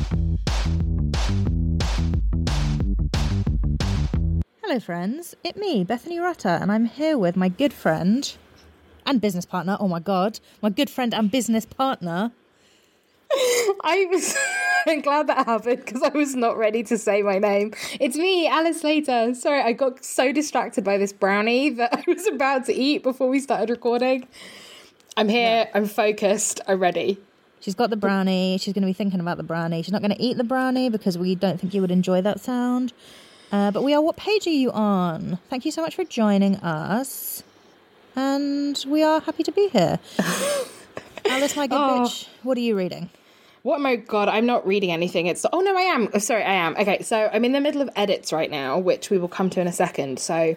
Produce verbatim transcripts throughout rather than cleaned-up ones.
Hello friends, it's me, Bethany Rutter, and I'm here with my good friend and business partner, oh my god, my good friend and business partner. I was I'm glad that happened because I was not ready to say my name. It's me, Alice Slater. Sorry, I got so distracted by this brownie that I was about to eat before we started recording. I'm here, I'm focused, I'm ready. She's got the brownie, she's going to be thinking about the brownie. She's not going to eat the brownie because we don't think you would enjoy that sound. Uh, but we are, what page are you on? Thank you so much for joining us. And we are happy to be here. Alice, my good oh. bitch, what are you reading? What am I, God, I'm not reading anything. It's, oh no, I am. Oh, sorry, I am. Okay, so I'm in the middle of edits right now, which we will come to in a second. So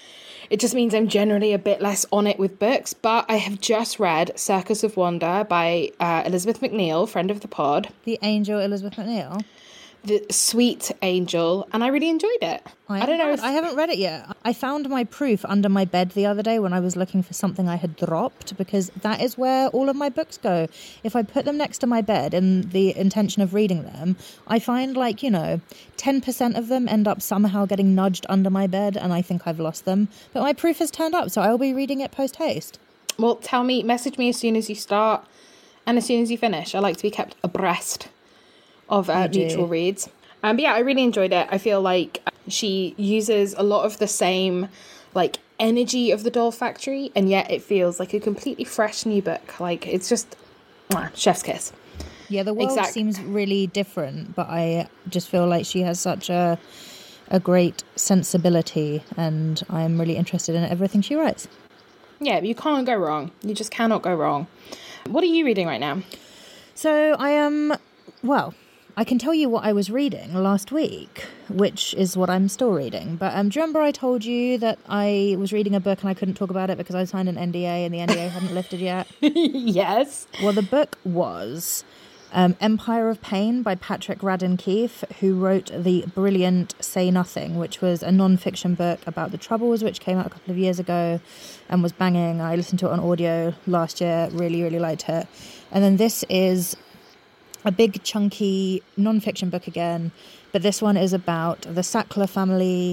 it just means I'm generally a bit less on it with books, but I have just read Circus of Wonder by uh, Elizabeth McNeil, friend of the pod. The angel Elizabeth McNeil? The sweet angel, and I really enjoyed it. I, I don't know. If... I haven't read it yet. I found my proof under my bed the other day when I was looking for something I had dropped, because that is where all of my books go. If I put them next to my bed in the intention of reading them, I find like, you know, ten percent of them end up somehow getting nudged under my bed, and I think I've lost them. But my proof has turned up, so I'll be reading it post haste. Well, tell me, message me as soon as you start and as soon as you finish. I like to be kept abreast of uh, mutual reads. Um, but yeah, I really enjoyed it. I feel like she uses a lot of the same like energy of the Doll Factory, and yet it feels like a completely fresh new book. Like it's just mwah, chef's kiss. Yeah, the world exact- seems really different, but I just feel like she has such a a great sensibility, and I'm really interested in everything she writes. Yeah, you can't go wrong. You just cannot go wrong. What are you reading right now? So I am, well... I can tell you what I was reading last week, which is what I'm still reading. But um, do you remember I told you that I was reading a book and I couldn't talk about it because I signed an N D A and the N D A hadn't lifted yet? Yes. Well, the book was um, Empire of Pain by Patrick Radden Keefe, who wrote the brilliant Say Nothing, which was a non-fiction book about the Troubles, which came out a couple of years ago and was banging. I listened to it on audio last year, really, really liked it. And then this is a big, chunky, non-fiction book again, but this one is about the Sackler family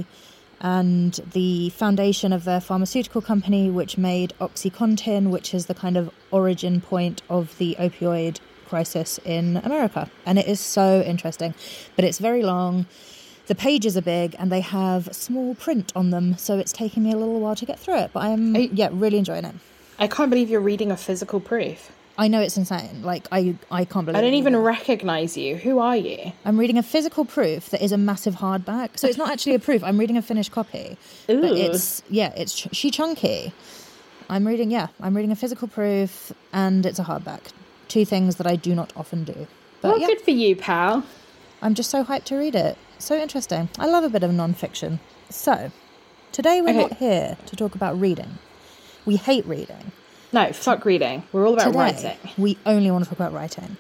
and the foundation of their pharmaceutical company, which made OxyContin, which is the kind of origin point of the opioid crisis in America. And it is so interesting, but it's very long. The pages are big, and they have small print on them, so it's taking me a little while to get through it, but I'm, you, yeah, really enjoying it. I can't believe you're reading a physical proof. I know, it's insane. Like, I, I can't believe it. I don't even recognise you. Who are you? I'm reading a physical proof that is a massive hardback. So it's not actually a proof. I'm reading a finished copy. Ooh. But it's, yeah, it's ch- she chunky. I'm reading, yeah, I'm reading a physical proof and it's a hardback. Two things that I do not often do. But well, yeah, good for you, pal. I'm just so hyped to read it. So interesting. I love a bit of non-fiction. So, today we're okay. not here to talk about reading. We hate reading. No, fuck reading. We're all about Today, writing. We only want to talk about writing.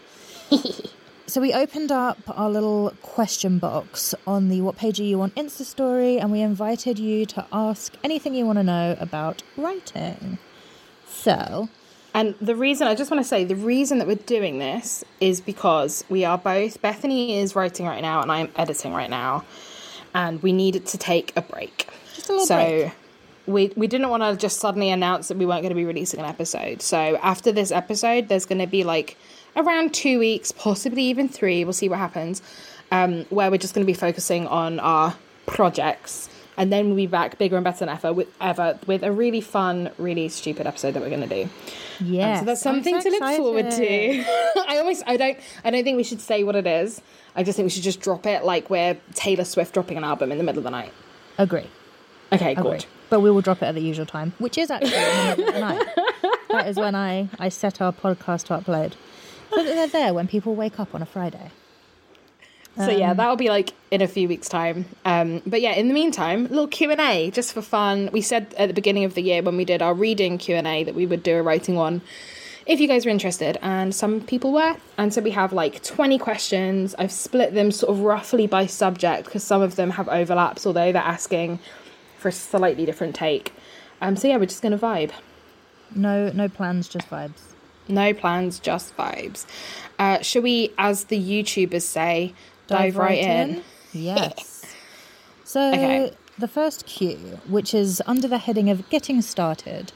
So we opened up our little question box on the What Page Are You on Insta story, and we invited you to ask anything you want to know about writing. So... And the reason, I just want to say, the reason that we're doing this is because we are both, Bethany is writing right now and I am editing right now, and we needed to take a break. Just a little so, break. We we didn't want to just suddenly announce that we weren't going to be releasing an episode. So after this episode, there's going to be like around two weeks, possibly even three, we'll see what happens, um, where we're just going to be focusing on our projects. And then we'll be back bigger and better than ever with, ever, with a really fun, really stupid episode that we're going to do. Yeah, um, so that's something so to look excited. forward to. I almost, I don't, I don't think we should say what it is. I just think we should just drop it like we're Taylor Swift dropping an album in the middle of the night. Agree. Okay, Agree. good. But we will drop it at the usual time, which is actually in the middle of the night. That is when I, I set our podcast to upload. So that they're there when people wake up on a Friday. So yeah, that'll be like in a few weeks' time. Um, but yeah, in the meantime, a little Q and A just for fun. We said at the beginning of the year when we did our reading Q and A that we would do a writing one if you guys were interested, and some people were. And so we have like twenty questions. I've split them sort of roughly by subject because some of them have overlaps, although they're asking for a slightly different take. Um, so yeah, we're just going to vibe. No, no plans, just vibes. No plans, just vibes. Uh, shall we, as the YouTubers say, dive, dive right, right in? in? Yes. So okay. The first cue, which is under the heading of getting started,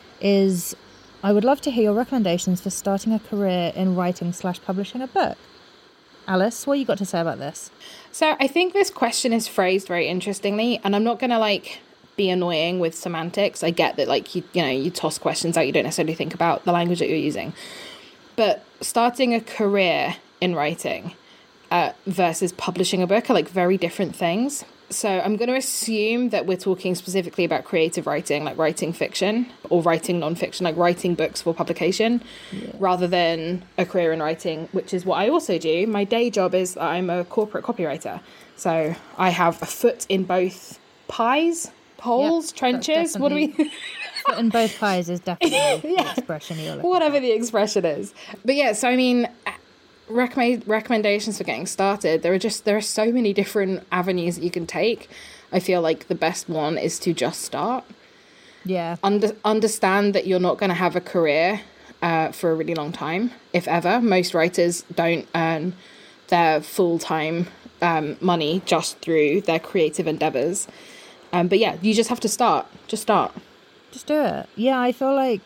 is I would love to hear your recommendations for starting a career in writing slash publishing a book. Alice, what you got to say about this? So I think this question is phrased very interestingly, and I'm not going to like be annoying with semantics. I get that like you you know you toss questions out, you don't necessarily think about the language that you're using. But starting a career in writing uh, versus publishing a book are like very different things. So I'm going to assume that we're talking specifically about creative writing, like writing fiction or writing nonfiction, like writing books for publication, yeah. rather than a career in writing, which is what I also do. My day job is I'm a corporate copywriter. So I have a foot in both pies, holes, yep, trenches. What do we... foot in both pies is definitely yeah. the expression you're looking Whatever for. the expression is. But yeah, so I mean... Recommend recommendations for getting started. There are just there are so many different avenues that you can take. I feel like the best one is to just start. Yeah. Under, understand that you're not going to have a career uh, for a really long time, if ever. Most writers don't earn their full-time um, money just through their creative endeavors. Um, but yeah, you just have to start. Just start. Just do it. Yeah, I feel like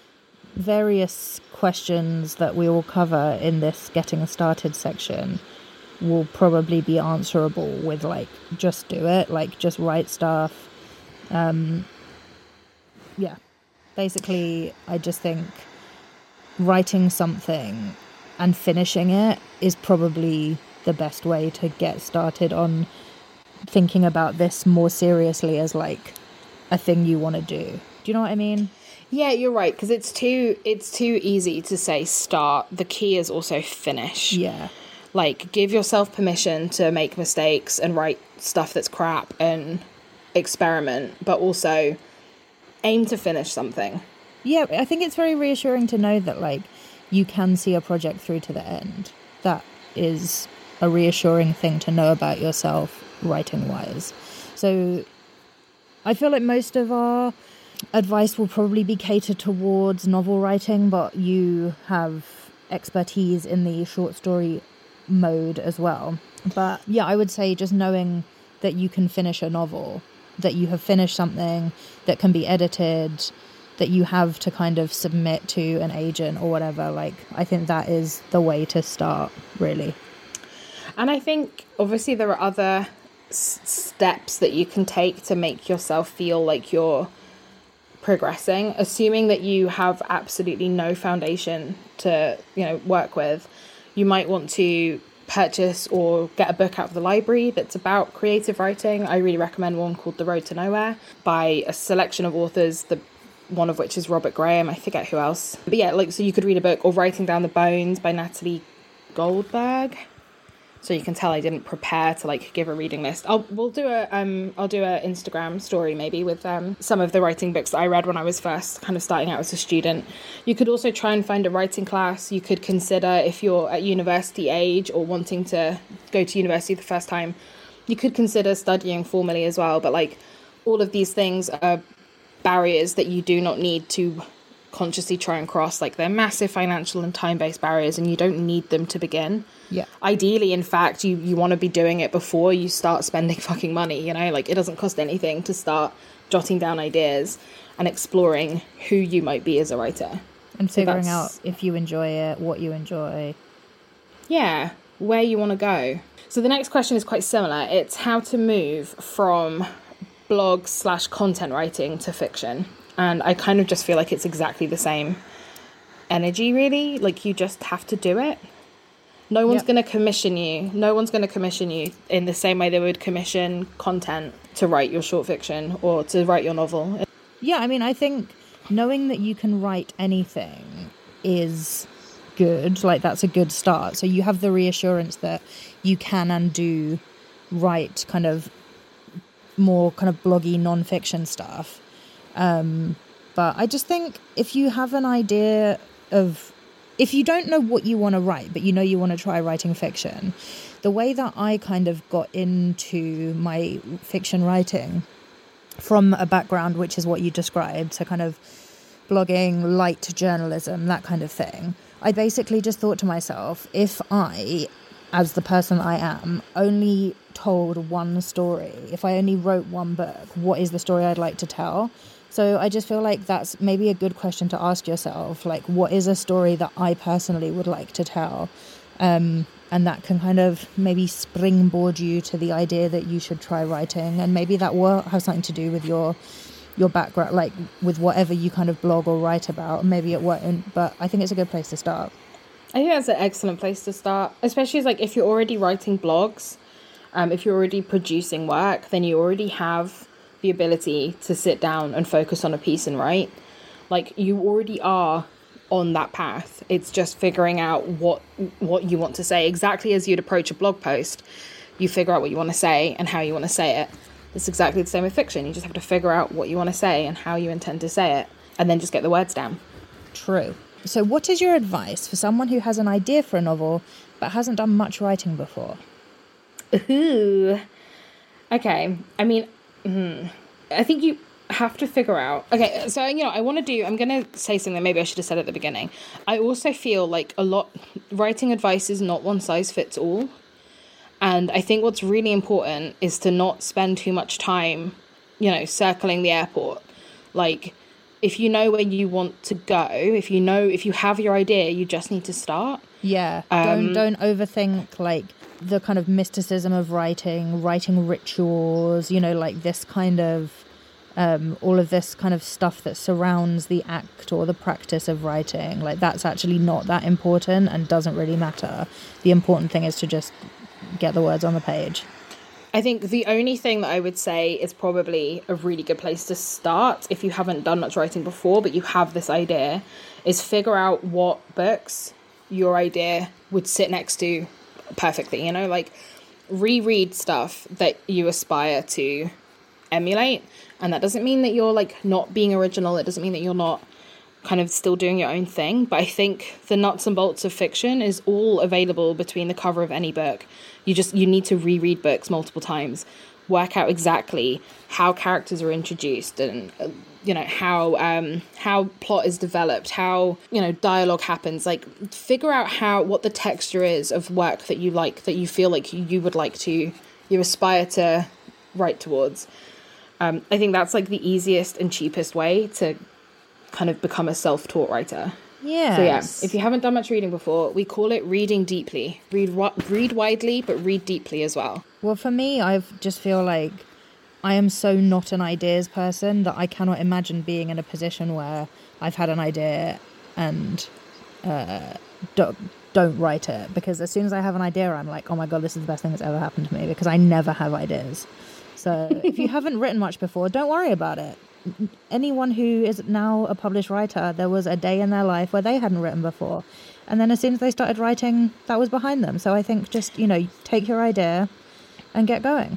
various questions that we will cover in this getting started section will probably be answerable with like just do it, like just write stuff. Um yeah, basically I just think writing something and finishing it is probably the best way to get started on thinking about this more seriously as like a thing you want to do. Do you know what I mean? Yeah, you're right, because it's too it's too easy to say start. The key is also finish. Yeah. Like, give yourself permission to make mistakes and write stuff that's crap and experiment, but also aim to finish something. Yeah, I think it's very reassuring to know that, like, you can see a project through to the end. That is a reassuring thing to know about yourself, writing-wise. So I feel like most of our advice will probably be catered towards novel writing, but you have expertise in the short story mode as well. But yeah, I would say just knowing that you can finish a novel, that you have finished something that can be edited, that you have to kind of submit to an agent or whatever, like I think that is the way to start, really. And I think obviously there are other s- steps that you can take to make yourself feel like you're progressing, assuming that you have absolutely no foundation to, you know, work with. You might want to purchase or get a book out of the library that's about creative writing. I really recommend one called The Road to Nowhere by a selection of authors, the one of which is Robert Graham. I forget who else. But yeah, like, so you could read a book, or Writing Down the Bones by Natalie Goldberg. So you can tell I didn't prepare to like give a reading list. I'll we'll do a um I'll do a Instagram story maybe with um some of the writing books that I read when I was first kind of starting out as a student. You could also try and find a writing class. You could consider, if you're at university age or wanting to go to university the first time, you could consider studying formally as well. But like all of these things are barriers that you do not need to consciously try and cross. Like they're massive financial and time-based barriers, and you don't need them to begin. Yeah. Ideally, in fact, you, you want to be doing it before you start spending fucking money, you know? Like, it doesn't cost anything to start jotting down ideas and exploring who you might be as a writer. And figuring so out if you enjoy it, what you enjoy. Yeah, where you want to go. So the next question is quite similar. It's how to move from blog slash content writing to fiction. And I kind of just feel like it's exactly the same energy, really. Like, you just have to do it. No one's yep. going to commission you. No one's going to commission you in the same way they would commission content to write your short fiction or to write your novel. Yeah, I mean, I think knowing that you can write anything is good. Like, that's a good start. So you have the reassurance that you can and do write kind of more kind of bloggy non-fiction stuff. Um, but I just think if you have an idea of... If you don't know what you want to write, but you know you want to try writing fiction, the way that I kind of got into my fiction writing from a background, which is what you described, so kind of blogging, light journalism, that kind of thing, I basically just thought to myself, if I, as the person I am, only told one story, if I only wrote one book, what is the story I'd like to tell? So I just feel like that's maybe a good question to ask yourself, like, what is a story that I personally would like to tell? Um, and that can kind of maybe springboard you to the idea that you should try writing. And maybe that will have something to do with your your background, like with whatever you kind of blog or write about. Maybe it won't, but I think it's a good place to start. I think that's an excellent place to start, especially as, like, if you're already writing blogs, um, if you're already producing work, then you already have the ability to sit down and focus on a piece and write. Like, you already are on that path. It's just figuring out what what you want to say. Exactly as you'd approach a blog post, you figure out what you want to say and how you want to say it. It's exactly the same with fiction. You just have to figure out what you want to say and how you intend to say it, and then just get the words down. True. So what is your advice for someone who has an idea for a novel but hasn't done much writing before? Ooh. Okay. I mean, mm, I think you have to figure out... Okay, so, you know, I want to do... I'm going to say something maybe I should have said at the beginning. I also feel like a lot... Writing advice is not one size fits all. And I think what's really important is to not spend too much time, you know, circling the airport. Like, if you know where you want to go, if you know, if you have your idea, you just need to start. Yeah. Um, don't don't overthink, like, the kind of mysticism of writing, writing rituals, you know, like this kind of, um, all of this kind of stuff that surrounds the act or the practice of writing. Like, that's actually not that important and doesn't really matter. The important thing is to just get the words on the page. I think the only thing that I would say is probably a really good place to start if you haven't done much writing before, but you have this idea, is figure out what books your idea would sit next to perfectly, you know, like reread stuff that you aspire to emulate. And that doesn't mean that you're like not being original. It doesn't mean that you're not kind of still doing your own thing. But I think the nuts and bolts of fiction is all available between the cover of any book. You just, you need to reread books multiple times, work out exactly how characters are introduced and, uh, you know, how, um, how plot is developed, how, you know, dialogue happens, like figure out how, what the texture is of work that you like, that you feel like you would like to, you aspire to write towards. Um, I think that's like the easiest and cheapest way to kind of become a self-taught writer. Yeah. So yeah, if you haven't done much reading before, we call it reading deeply. Read read widely, but read deeply as well. Well, for me, I just feel like I am so not an ideas person that I cannot imagine being in a position where I've had an idea and uh, don't, don't write it. Because as soon as I have an idea, I'm like, oh my God, this is the best thing that's ever happened to me, because I never have ideas. So if you haven't written much before, don't worry about it. Anyone who is now a published writer, there was a day in their life where they hadn't written before. And then as soon as they started writing, that was behind them. So I think just, you know, take your idea and get going.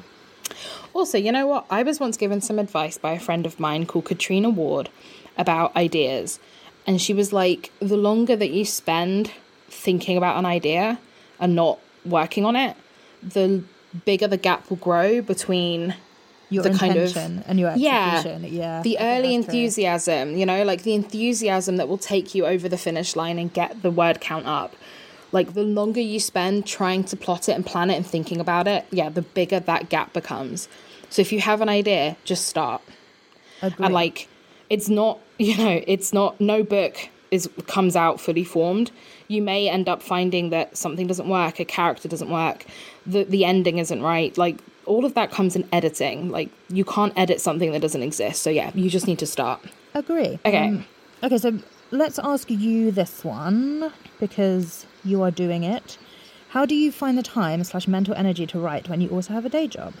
Also, you know what? I was once given some advice by a friend of mine called Katrina Ward about ideas. And she was like, the longer that you spend thinking about an idea and not working on it, the bigger the gap will grow between your the intention kind of, and your execution. Yeah, yeah the early enthusiasm, true. You know, like the enthusiasm that will take you over the finish line and get the word count up. Like the longer you spend trying to plot it and plan it and thinking about it, yeah, the bigger that gap becomes. So if you have an idea, just start. Agreed. And like, it's not, you know, it's not, no book is comes out fully formed. You may end up finding that something doesn't work, a character doesn't work, the the ending isn't right. Like all of that comes in editing. Like you can't edit something that doesn't exist. So yeah, you just need to start. Agree. Okay. Um, okay, so let's ask you this one, because you are doing it. How do you find the time slash mental energy to write when you also have a day job?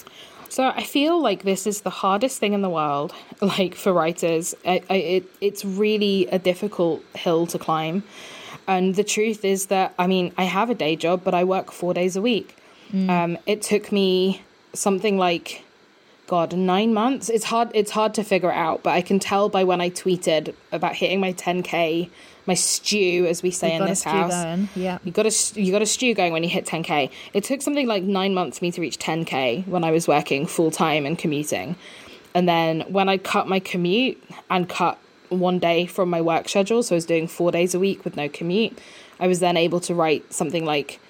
So I feel like this is the hardest thing in the world, like for writers. I, I, it, it's really a difficult hill to climb. And the truth is that, I mean, I have a day job, but I work four days a week. Mm. Um, it took me something like, God, nine months. It's hard. It's hard to figure out, but I can tell by when I tweeted about hitting my ten K, my stew, as we say You've in this house. Going. Yeah, you got a you got a stew going when you hit ten K. It took something like nine months for me to reach ten K when I was working full time and commuting, and then when I cut my commute and cut one day from my work schedule. So I was doing four days a week with no commute. I was then able to write something like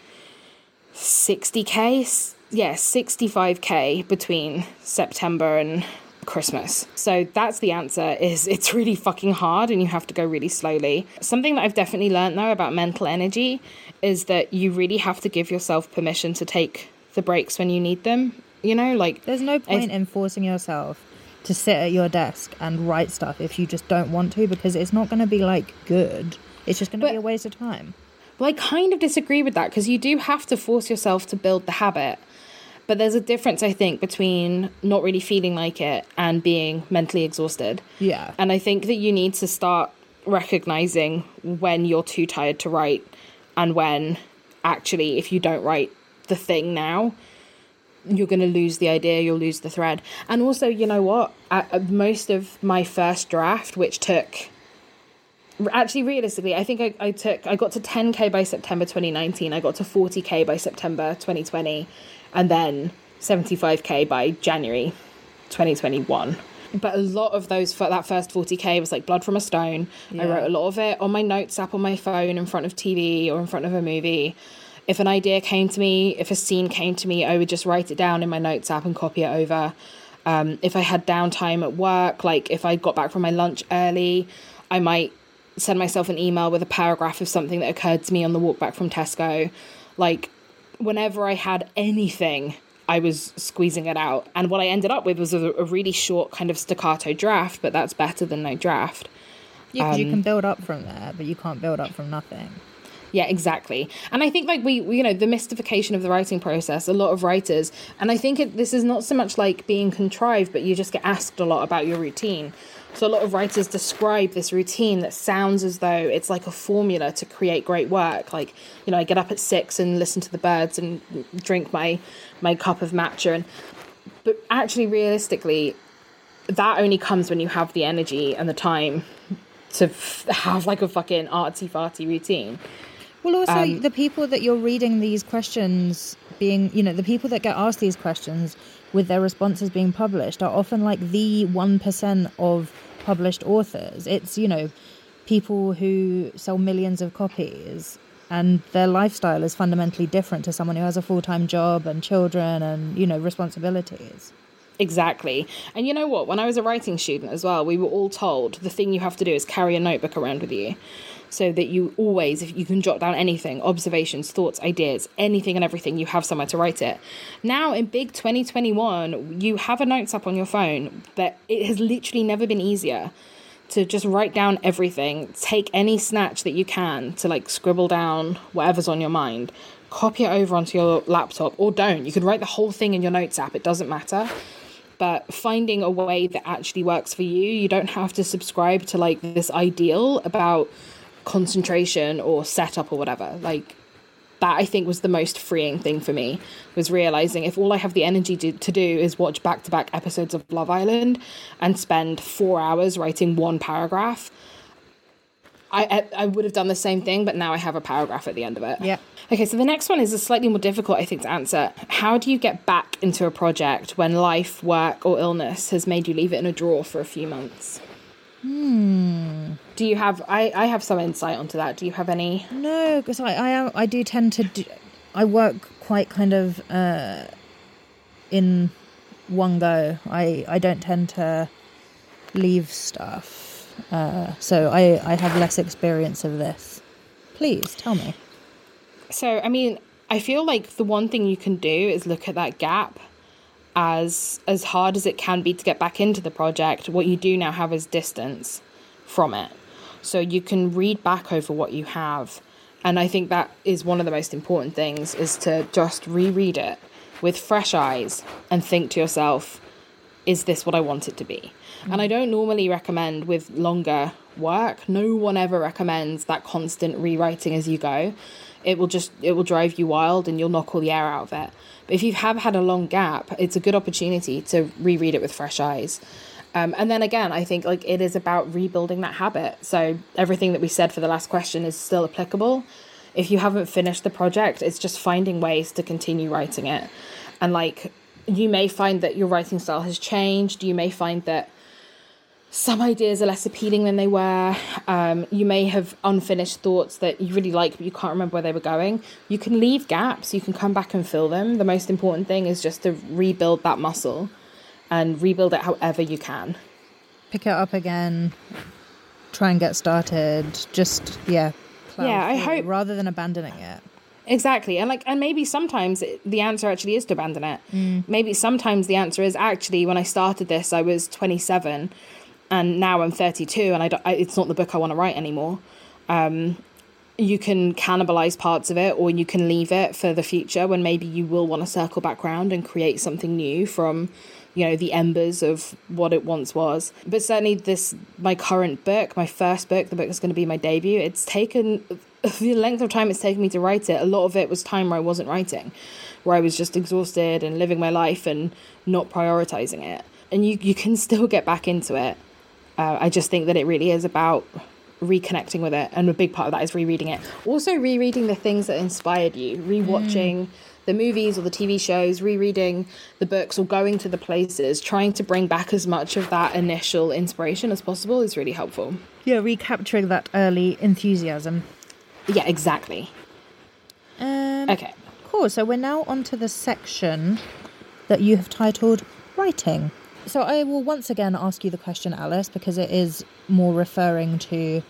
sixty K, yeah, sixty-five K between September and Christmas. So that's the answer, is it's really fucking hard and you have to go really slowly. Something that I've definitely learned though about mental energy is that you really have to give yourself permission to take the breaks when you need them. You know, like there's no point I, in forcing yourself to sit at your desk and write stuff if you just don't want to, because it's not going to be like good. It's just going to be a waste of time. Well, I kind of disagree with that, because you do have to force yourself to build the habit. But there's a difference, I think, between not really feeling like it and being mentally exhausted. Yeah. And I think that you need to start recognizing when you're too tired to write, and when actually, if you don't write the thing now, you're going to lose the idea, you'll lose the thread. And also, you know what? At most of my first draft, which took... Actually, realistically, I think I, I took... I got to ten K by September twenty nineteen. I got to forty K by September twenty twenty. And then seventy-five K by January twenty twenty-one. But a lot of those, that first forty K was like blood from a stone. Yeah. I wrote a lot of it on my notes app on my phone, in front of T V or in front of a movie. If an idea came to me, if a scene came to me, I would just write it down in my notes app and copy it over. Um, if I had downtime at work, like if I got back from my lunch early, I might send myself an email with a paragraph of something that occurred to me on the walk back from Tesco. Like, whenever I had anything, I was squeezing it out. And what I ended up with was a, a really short kind of staccato draft, but that's better than no draft. Yeah, because um, you can build up from there, but you can't build up from nothing. Yeah, exactly. And I think like we, we you know, the mystification of the writing process, a lot of writers, and I think it, this is not so much like being contrived, but you just get asked a lot about your routine. So a lot of writers describe this routine that sounds as though it's like a formula to create great work. Like, you know, I get up at six and listen to the birds and drink my, my cup of matcha. And, but actually, realistically, that only comes when you have the energy and the time to f- have like a fucking artsy-farty routine. Well, also, Um, the people that you're reading these questions being, you know, the people that get asked these questions with their responses being published are often like the one percent of published authors. It's, you know, people who sell millions of copies, and their lifestyle is fundamentally different to someone who has a full-time job and children and, you know, responsibilities. Exactly. And you know what? When I was a writing student as well, we were all told the thing you have to do is carry a notebook around with you, so that you always, if you can jot down anything, observations, thoughts, ideas, anything and everything, you have somewhere to write it. Now in big twenty twenty-one, you have a notes app on your phone, but it has literally never been easier to just write down everything, take any snatch that you can to like scribble down whatever's on your mind, copy it over onto your laptop, or don't. You can write the whole thing in your notes app. It doesn't matter. But finding a way that actually works for you, you don't have to subscribe to like this ideal about concentration or setup or whatever. Like, that I think was the most freeing thing for me, was realizing if all I have the energy to, to do is watch back-to-back episodes of Love Island and spend four hours writing one paragraph, I, I I would have done the same thing, but now I have a paragraph at the end of it. Yeah. Okay, so the next one is a slightly more difficult, I think, to answer. How do you get back into a project when life, work, or illness has made you leave it in a drawer for a few months? Hmm. Do you have... I, I have some insight onto that. Do you have any... No, because I, I am- I do tend to... Do, I work quite kind of uh, in one go. I, I don't tend to leave stuff. Uh, so I, I have less experience of this. Please, tell me. So, I mean, I feel like the one thing you can do is look at that gap as as hard as it can be to get back into the project. What you do now have is distance from it. So you can read back over what you have. And I think that is one of the most important things, is to just reread it with fresh eyes and think to yourself, is this what I want it to be? Mm. And I don't normally recommend with longer work. No one ever recommends that constant rewriting as you go. It will just, it will drive you wild and you'll knock all the air out of it. But if you have had a long gap, it's a good opportunity to reread it with fresh eyes. Um, and then again, I think like it is about rebuilding that habit. So everything that we said for the last question is still applicable. If you haven't finished the project, it's just finding ways to continue writing it. And like, you may find that your writing style has changed. You may find that some ideas are less appealing than they were. Um, you may have unfinished thoughts that you really like, but you can't remember where they were going. You can leave gaps. You can come back and fill them. The most important thing is just to rebuild that muscle and rebuild it however you can. Pick it up again. Try and get started. Just, yeah. Yeah, I hope. Rather than abandoning it. Exactly. And like, and maybe sometimes the answer actually is to abandon it. Mm. Maybe sometimes the answer is actually, when I started this, I was twenty-seven. And now I'm thirty-two, and I, don't, I it's not the book I want to write anymore. Um, you can cannibalize parts of it, or you can leave it for the future when maybe you will want to circle back around and create something new from, you know, the embers of what it once was. But certainly this, my current book, my first book, the book that's going to be my debut, it's taken, the length of time it's taken me to write it, a lot of it was time where I wasn't writing, where I was just exhausted and living my life and not prioritizing it. And you, you can still get back into it. Uh, I just think that it really is about reconnecting with it. And a big part of that is rereading it. Also rereading the things that inspired you, rewatching mm. the movies or the T V shows, rereading the books or going to the places, trying to bring back as much of that initial inspiration as possible is really helpful. Yeah, recapturing that early enthusiasm. Yeah, exactly. Um, okay. Cool. So we're now on to the section that you have titled Writing. So I will once again ask you the question, Alice, because it is more referring to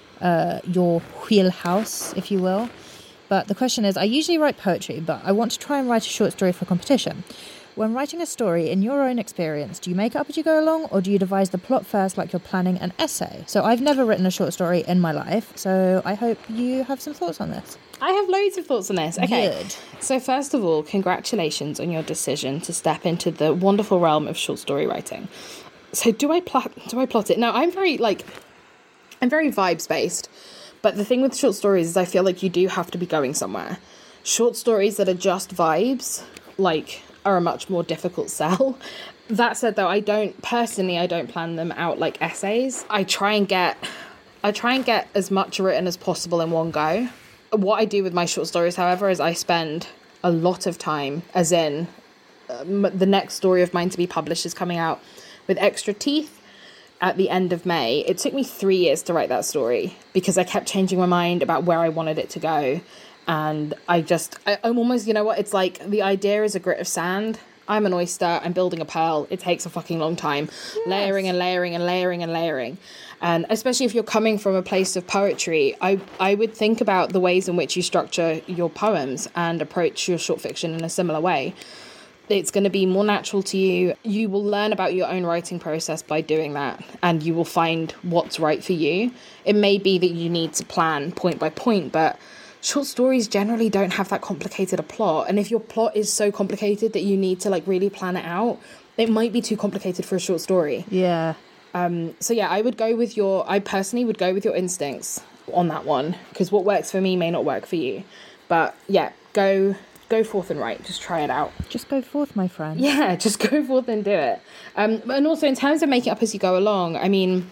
uh, your wheelhouse, if you will. But the question is, I usually write poetry, but I want to try and write a short story for competition. When writing a story, in your own experience, do you make it up as you go along, or do you devise the plot first like you're planning an essay? So I've never written a short story in my life, so I hope you have some thoughts on this. I have loads of thoughts on this. Okay. Good. So first of all, congratulations on your decision to step into the wonderful realm of short story writing. So do I plot do I plot it? Now, I'm very like I'm very vibes based, but the thing with short stories is I feel like you do have to be going somewhere. Short stories that are just vibes, like, are a much more difficult sell. That said, though, I don't personally I don't plan them out like essays. I try and get I try and get as much written as possible in one go. What I do with my short stories, however, is I spend a lot of time, as in um, the next story of mine to be published is coming out with Extra Teeth at the end of May. It took me three years to write that story because I kept changing my mind about where I wanted it to go. And I just, I, I'm almost, you know what, it's like the idea is a grit of sand. I'm an oyster, I'm building a pearl. It takes a fucking long time. Yes. Layering and layering and layering and layering. And especially if you're coming from a place of poetry, I, I would think about the ways in which you structure your poems and approach your short fiction in a similar way. It's going to be more natural to you. You will learn about your own writing process by doing that, and you will find what's right for you. It may be that you need to plan point by point, but short stories generally don't have that complicated a plot. And if your plot is so complicated that you need to like really plan it out, it might be too complicated for a short story. Yeah. Um, so yeah, I would go with your, I personally would go with your instincts on that one, because what works for me may not work for you. But yeah, go, go forth and write. Just try it out. Just go forth, my friend. Yeah, just go forth and do it. Um, and also in terms of making up as you go along, I mean,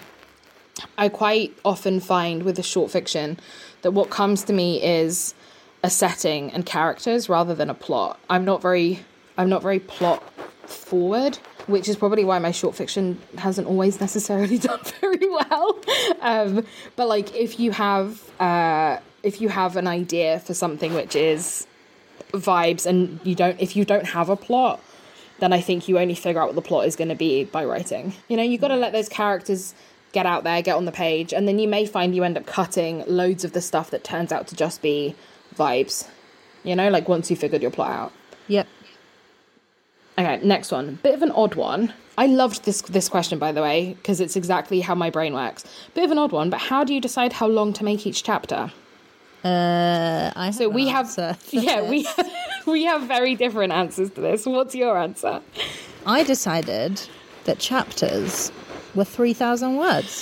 I quite often find with a short fiction that what comes to me is a setting and characters rather than a plot. I'm not very, I'm not very plot forward, which is probably why my short fiction hasn't always necessarily done very well. Um, but like, if you have, uh, if you have an idea for something which is vibes, and you don't, if you don't have a plot, then I think you only figure out what the plot is going to be by writing. You know, you got to let those characters get out there, get on the page, and then you may find you end up cutting loads of the stuff that turns out to just be vibes. You know, like once you figured your plot out. Yep. Okay, next one. Bit of an odd one. I loved this this question, by the way, because it's exactly how my brain works. Bit of an odd one, but how do you decide how long to make each chapter? Uh, I have so we have, yeah, this. we have, we have very different answers to this. What's your answer? I decided that chapters were three thousand words.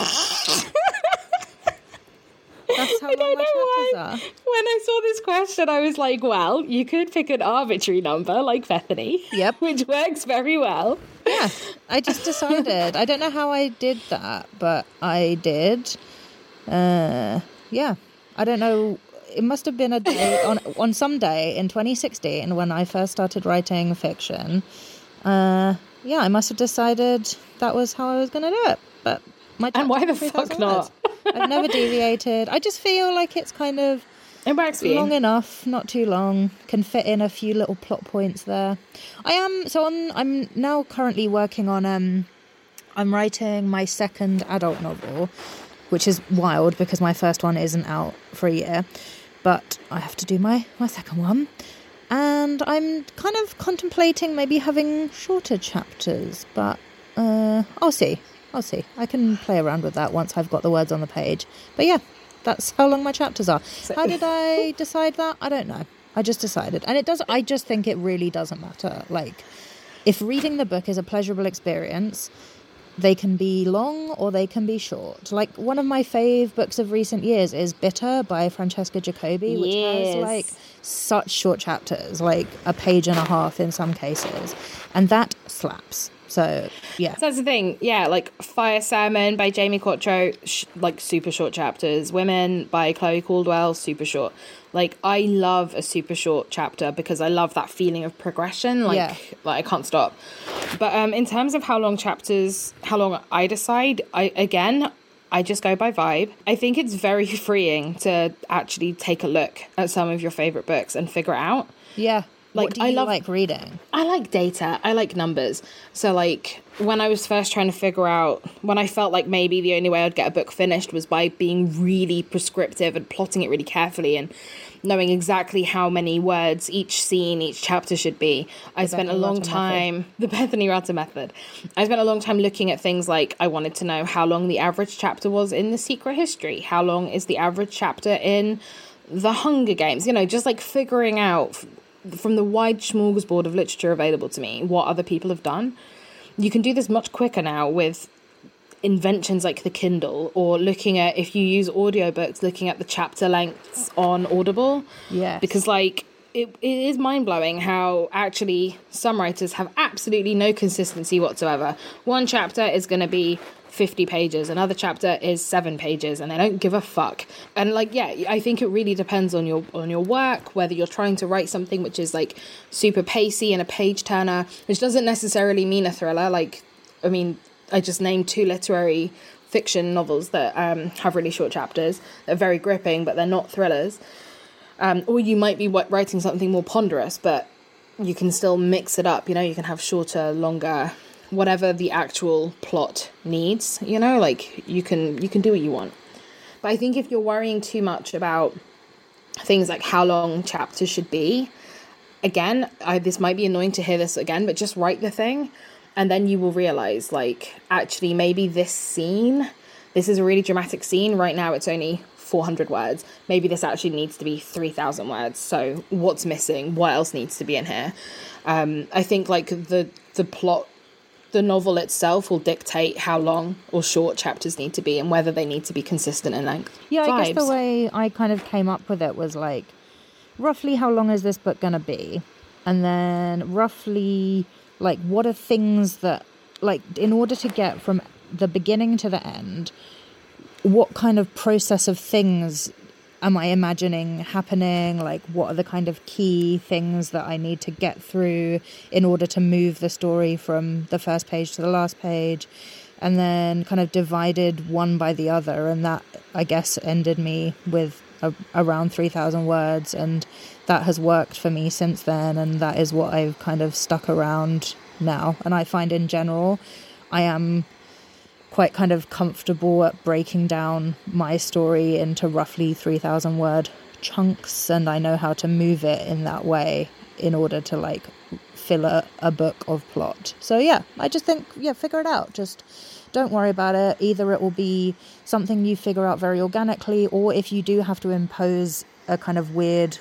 That's how I long don't my know why. chapters are. When I saw this question, I was like, well, you could pick an arbitrary number like Bethany. Yep. Which works very well. Yeah, I just decided. I don't know how I did that, but I did. Uh, yeah, I don't know. It must have been a day on on some day in twenty sixteen when I first started writing fiction. Uh, yeah, I must have decided that was how I was going to do it. but my and why the fuck not? I've never deviated. I just feel like it's kind of it works for you. Long enough, not too long. Can fit in a few little plot points there. I am so on. I'm now currently working on. Um, I'm writing my second adult novel, which is wild because my first one isn't out for a year, but I have to do my my second one, and I'm kind of contemplating maybe having shorter chapters, but uh, I'll see. I'll see. I can play around with that once I've got the words on the page. But yeah. That's how long my chapters are. How did I decide that? I don't know. I just decided. And it does. I just think it really doesn't matter. Like, if reading the book is a pleasurable experience, they can be long or they can be short. Like, one of my fave books of recent years is Bitter by Francesca Jacobi, which yes. has, like, such short chapters, like a page and a half in some cases. And that slaps. So, yeah. So that's the thing. Yeah, like Fire Sermon by Jamie Quatro, sh- like super short chapters. Women by Chloe Caldwell, super short. Like, I love a super short chapter because I love that feeling of progression. Like, yeah. like I can't stop. But um, in terms of how long chapters, how long I decide, I again, I just go by vibe. I think it's very freeing to actually take a look at some of your favorite books and figure it out. Yeah. Like, what do you I love, like reading? I like data. I like numbers. So, like, when I was first trying to figure out, when I felt like maybe the only way I'd get a book finished was by being really prescriptive and plotting it really carefully and knowing exactly how many words each scene, each chapter should be. I spent a long time, the Bethany Ratta method. I spent a long time looking at things like I wanted to know how long the average chapter was in The Secret History. How long is the average chapter in The Hunger Games? You know, just like figuring out from the wide smorgasbord of literature available to me what other people have done. You can do this much quicker now with inventions like the Kindle, or looking at, if you use audiobooks, looking at the chapter lengths on Audible. Yeah. Because like it, it is mind-blowing how actually some writers have absolutely no consistency whatsoever. One chapter is going to be fifty pages, another chapter is seven pages, and they don't give a fuck. And like, yeah, I think it really depends on your on your work, whether you're trying to write something which is like super pacey and a page turner, which doesn't necessarily mean a thriller. Like, I mean, I just named two literary fiction novels that um, have really short chapters. They're very gripping, but they're not thrillers. Um, or you might be writing something more ponderous, but you can still mix it up. You know, you can have shorter, longer, whatever the actual plot needs, you know, like you can you can do what you want. But I think if you're worrying too much about things like how long chapters should be, again, I, this might be annoying to hear this again, but just write the thing, and then you will realize, like, actually maybe this scene, this is a really dramatic scene, right now it's only four hundred words, maybe this actually needs to be three thousand words, so what's missing, what else needs to be in here? um I think like the the plot, the novel itself will dictate how long or short chapters need to be and whether they need to be consistent in length. Yeah, I Vibes. guess the way I kind of came up with it was like, roughly how long is this book going to be? And then roughly, like, what are things that, like, in order to get from the beginning to the end, what kind of process of things am I imagining happening? Like, what are the kind of key things that I need to get through in order to move the story from the first page to the last page? And then kind of divided one by the other. And that, I guess, ended me with a, around three thousand words. And that has worked for me since then. And that is what I've kind of stuck around now. And I find in general, I am quite kind of comfortable at breaking down my story into roughly three thousand word chunks, and I know how to move it in that way in order to like fill a, a book of plot. So yeah, I just think, yeah, figure it out. Just don't worry about it. Either it will be something you figure out very organically, or if you do have to impose a kind of weird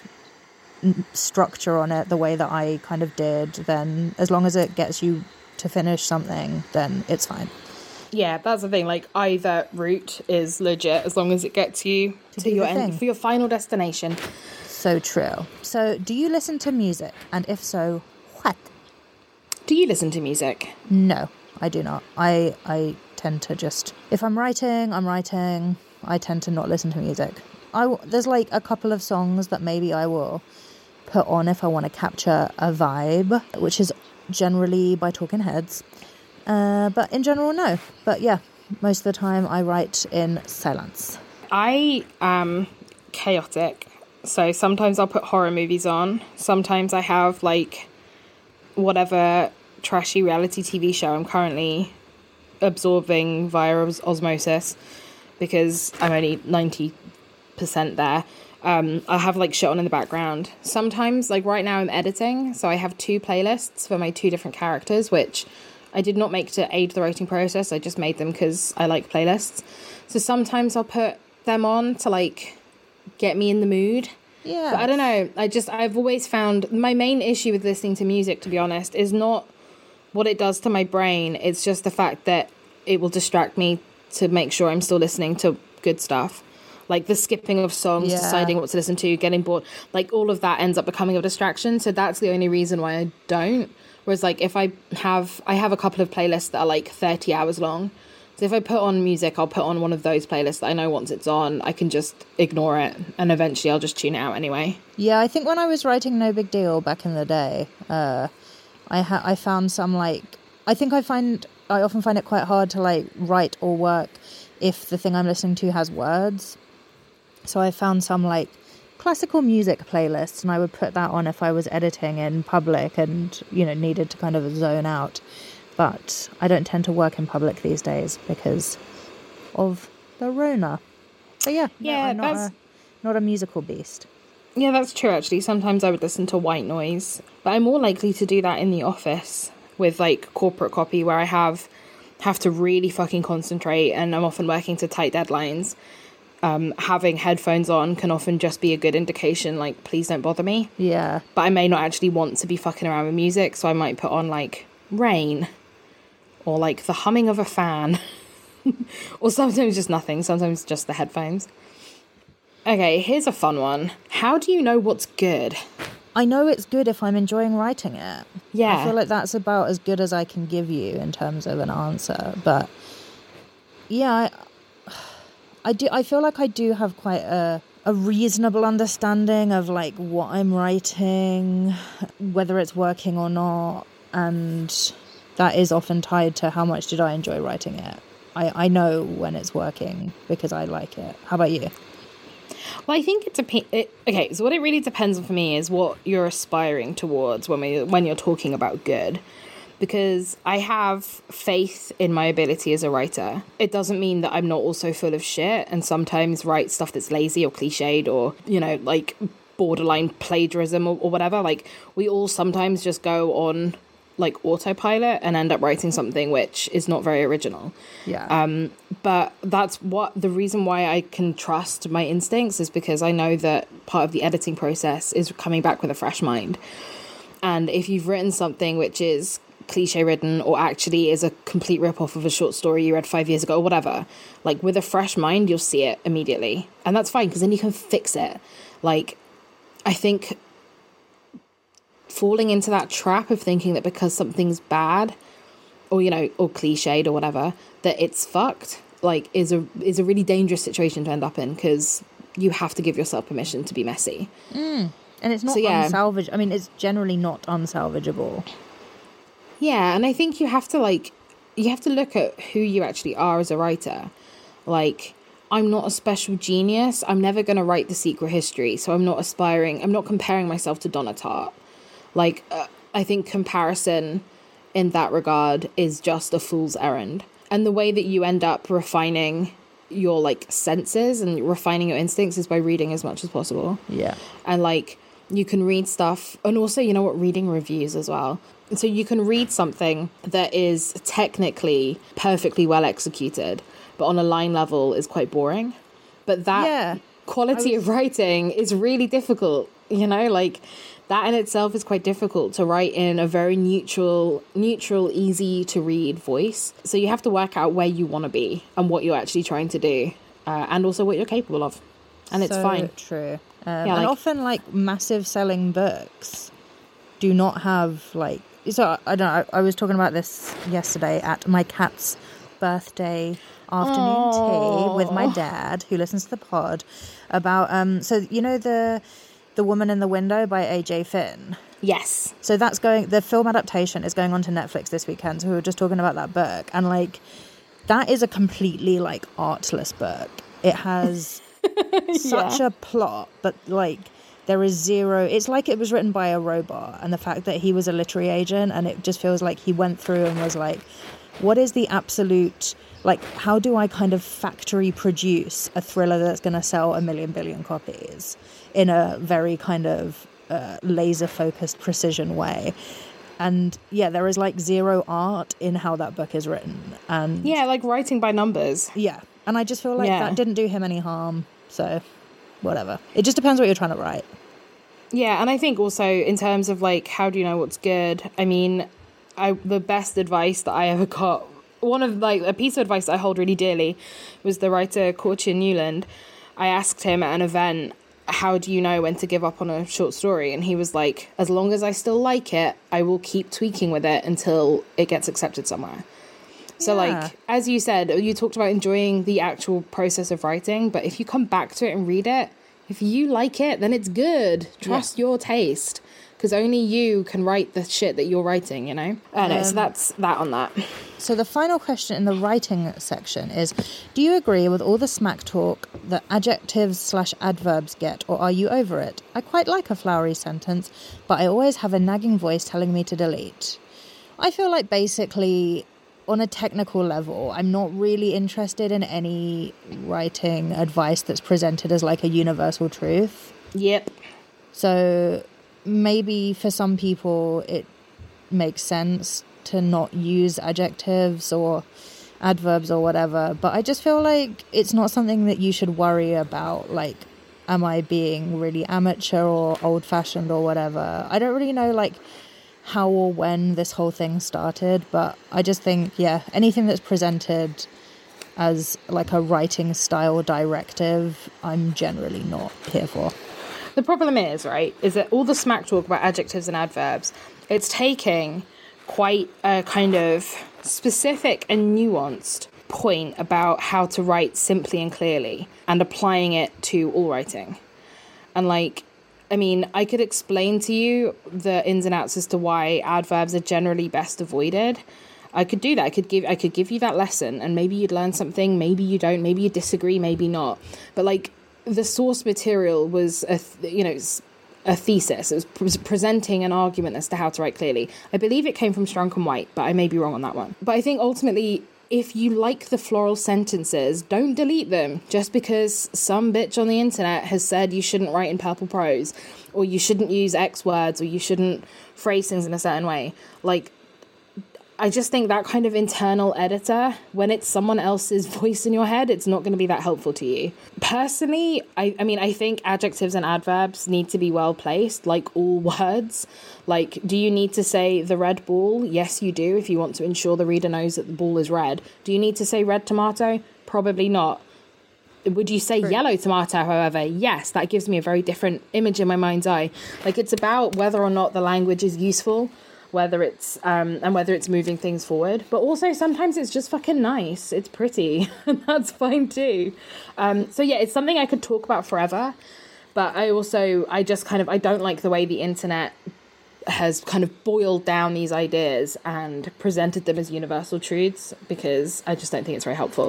structure on it the way that I kind of did, then as long as it gets you to finish something, then it's fine. Yeah, that's the thing. Like, either route is legit as long as it gets you to, to your end, for your final destination. So true. So, do you listen to music? And if so, what? Do you listen to music? No, I do not. I I tend to just, if I'm writing, I'm writing. I tend to not listen to music. I there's like a couple of songs that maybe I will put on if I want to capture a vibe, which is generally by Talking Heads. Uh, but in general, no. But yeah, Most of the time I write in silence. I am chaotic. So sometimes I'll put horror movies on. Sometimes I have like whatever trashy reality T V show I'm currently absorbing via os- osmosis, because I'm only ninety percent there. Um, I have like shit on in the background. Sometimes, like right now I'm editing, so I have two playlists for my two different characters, which I did not make to aid the writing process. I just made them because I like playlists. So sometimes I'll put them on to like get me in the mood. Yeah. But I don't know. I just, I've always found my main issue with listening to music, to be honest, is not what it does to my brain. It's just the fact that it will distract me to make sure I'm still listening to good stuff. Like the skipping of songs, Yeah. deciding what to listen to, getting bored, like all of that ends up becoming a distraction. So that's the only reason why I don't. Whereas like if I have, I have a couple of playlists that are like thirty hours long. So if I put on music, I'll put on one of those playlists that I know once it's on, I can just ignore it. And eventually I'll just tune it out anyway. Yeah, I think when I was writing No Big Deal back in the day, uh, I ha- I found some like, I think I find, I often find it quite hard to like write or work if the thing I'm listening to has words. So I found some like classical music playlists, and I would put that on if I was editing in public and, you know, needed to kind of zone out. But I don't tend to work in public these days because of the Rona. But yeah, no, Yeah, I'm not that's- a, not a musical beast. Yeah, that's true, actually. Sometimes I would listen to white noise, but I'm more likely to do that in the office with like corporate copy, where I have have to really fucking concentrate and I'm often working to tight deadlines. Um, having headphones on can often just be a good indication, like, please don't bother me. Yeah. But I may not actually want to be fucking around with music, so I might put on like rain or like the humming of a fan or sometimes just nothing, sometimes just the headphones. Okay, here's a fun one. How do you know what's good? I know it's good if I'm enjoying writing it. Yeah. I feel like that's about as good as I can give you in terms of an answer. But yeah, I, I do. I feel like I do have quite a a reasonable understanding of like what I'm writing, whether it's working or not, and that is often tied to how much did I enjoy writing it. I I know when it's working because I like it. How about you? Well, I think it's a it, okay. So what it really depends on for me is what you're aspiring towards when we when you're talking about good, because I have faith in my ability as a writer. It doesn't mean that I'm not also full of shit and sometimes write stuff that's lazy or cliched or, you know, like borderline plagiarism or, or whatever. Like we all sometimes just go on like autopilot and end up writing something which is not very original. Yeah. Um, but that's what the reason why I can trust my instincts is because I know that part of the editing process is coming back with a fresh mind. And if you've written something which is cliche ridden or actually is a complete rip off of a short story you read five years ago or whatever, like with a fresh mind, you'll see it immediately. And that's fine because then you can fix it. Like, I think falling into that trap of thinking that because something's bad or, you know, or cliched or whatever, that it's fucked, like is a is a really dangerous situation to end up in, because you have to give yourself permission to be messy. Mm. And it's not So, yeah. unsalvage. I mean, it's generally not unsalvageable. Yeah, and I think you have to like you have to look at who you actually are as a writer. Like, I'm not a special genius. I'm never going to write The Secret History, so I'm not aspiring. I'm not comparing myself to Donna Tartt. Like, uh, I think comparison in that regard is just a fool's errand. And the way that you end up refining your, like, senses and refining your instincts is by reading as much as possible. Yeah. And, like, you can read stuff. And also, you know what? Reading reviews as well. So you can read something that is technically perfectly well executed, but on a line level is quite boring. But that Yeah. quality was... of writing is really difficult, you know, like that in itself is quite difficult to write in a very neutral, neutral, easy to read voice. So you have to work out where you want to be and what you're actually trying to do, uh, and also what you're capable of. And it's so fine. True. Um, Yeah, and like- often like massive selling books do not have like, so I don't know, I, I was talking about this yesterday at my cat's birthday afternoon Aww. tea with my dad, who listens to the pod, about um so you know the the Woman in the Window by A J Finn. Yes. So that's going, the film adaptation is going on to Netflix this weekend, so we were just talking about that book, and like that is a completely like artless book. It has such yeah. a plot, but like there is zero. It's like it was written by a robot, and the fact that he was a literary agent, and it just feels like he went through and was like, what is the absolute, like, how do I kind of factory produce a thriller that's going to sell a million billion copies in a very kind of uh, laser focused precision way? And yeah, there is like zero art in how that book is written. And yeah, like writing by numbers. Yeah. And I just feel like yeah. that didn't do him any harm. So whatever. It just depends what you're trying to write. Yeah. And I think also in terms of like, how do you know what's good? I mean, I the best advice that I ever got, one of like a piece of advice that I hold really dearly was the writer Corchin Newland. I asked him at an event, how do you know when to give up on a short story? And he was like, as long as I still like it, I will keep tweaking with it until it gets accepted somewhere. So yeah. like, as you said, you talked about enjoying the actual process of writing, but if you come back to it and read it, if you like it, then it's good. Trust yeah. your taste, because only you can write the shit that you're writing, you know? I know, um, so that's that on that. So the final question in the writing section is, do you agree with all the smack talk that adjectives slash adverbs get, or are you over it? I quite like a flowery sentence, but I always have a nagging voice telling me to delete. I feel like basically, on a technical level, I'm not really interested in any writing advice that's presented as like a universal truth. Yep. So maybe for some people it makes sense to not use adjectives or adverbs or whatever, but I just feel like it's not something that you should worry about, like, am I being really amateur or old-fashioned or whatever. I don't really know like how or when this whole thing started, but I just think, yeah, anything that's presented as like a writing style directive, I'm generally not here for. The problem is, right, is that all the smack talk about adjectives and adverbs, it's taking quite a kind of specific and nuanced point about how to write simply and clearly and applying it to all writing. And like, I mean, I could explain to you the ins and outs as to why adverbs are generally best avoided. I could do that. I could give I could give you that lesson, and maybe you'd learn something, maybe you don't, maybe you disagree, maybe not. But like, the source material was a th- you know a thesis. It was pre- presenting an argument as to how to write clearly. I believe it came from Strunk and White, but I may be wrong on that one. But I think ultimately, if you like the floral sentences, don't delete them just because some bitch on the internet has said you shouldn't write in purple prose, or you shouldn't use X words, or you shouldn't phrase things in a certain way. Like, I just think that kind of internal editor, when it's someone else's voice in your head, it's not going to be that helpful to you. Personally, I, I mean, I think adjectives and adverbs need to be well placed, like all words. Like, do you need to say the red ball? Yes, you do, if you want to ensure the reader knows that the ball is red. Do you need to say red tomato? Probably not. Would you say True. Yellow tomato, however? Yes, that gives me a very different image in my mind's eye. Like, it's about whether or not the language is useful, whether it's um and whether it's moving things forward, but also sometimes it's just fucking nice, it's pretty, and that's fine too. Um so yeah, it's something I could talk about forever, but I also I just kind of I don't like the way the internet has kind of boiled down these ideas and presented them as universal truths, because I just don't think it's very helpful.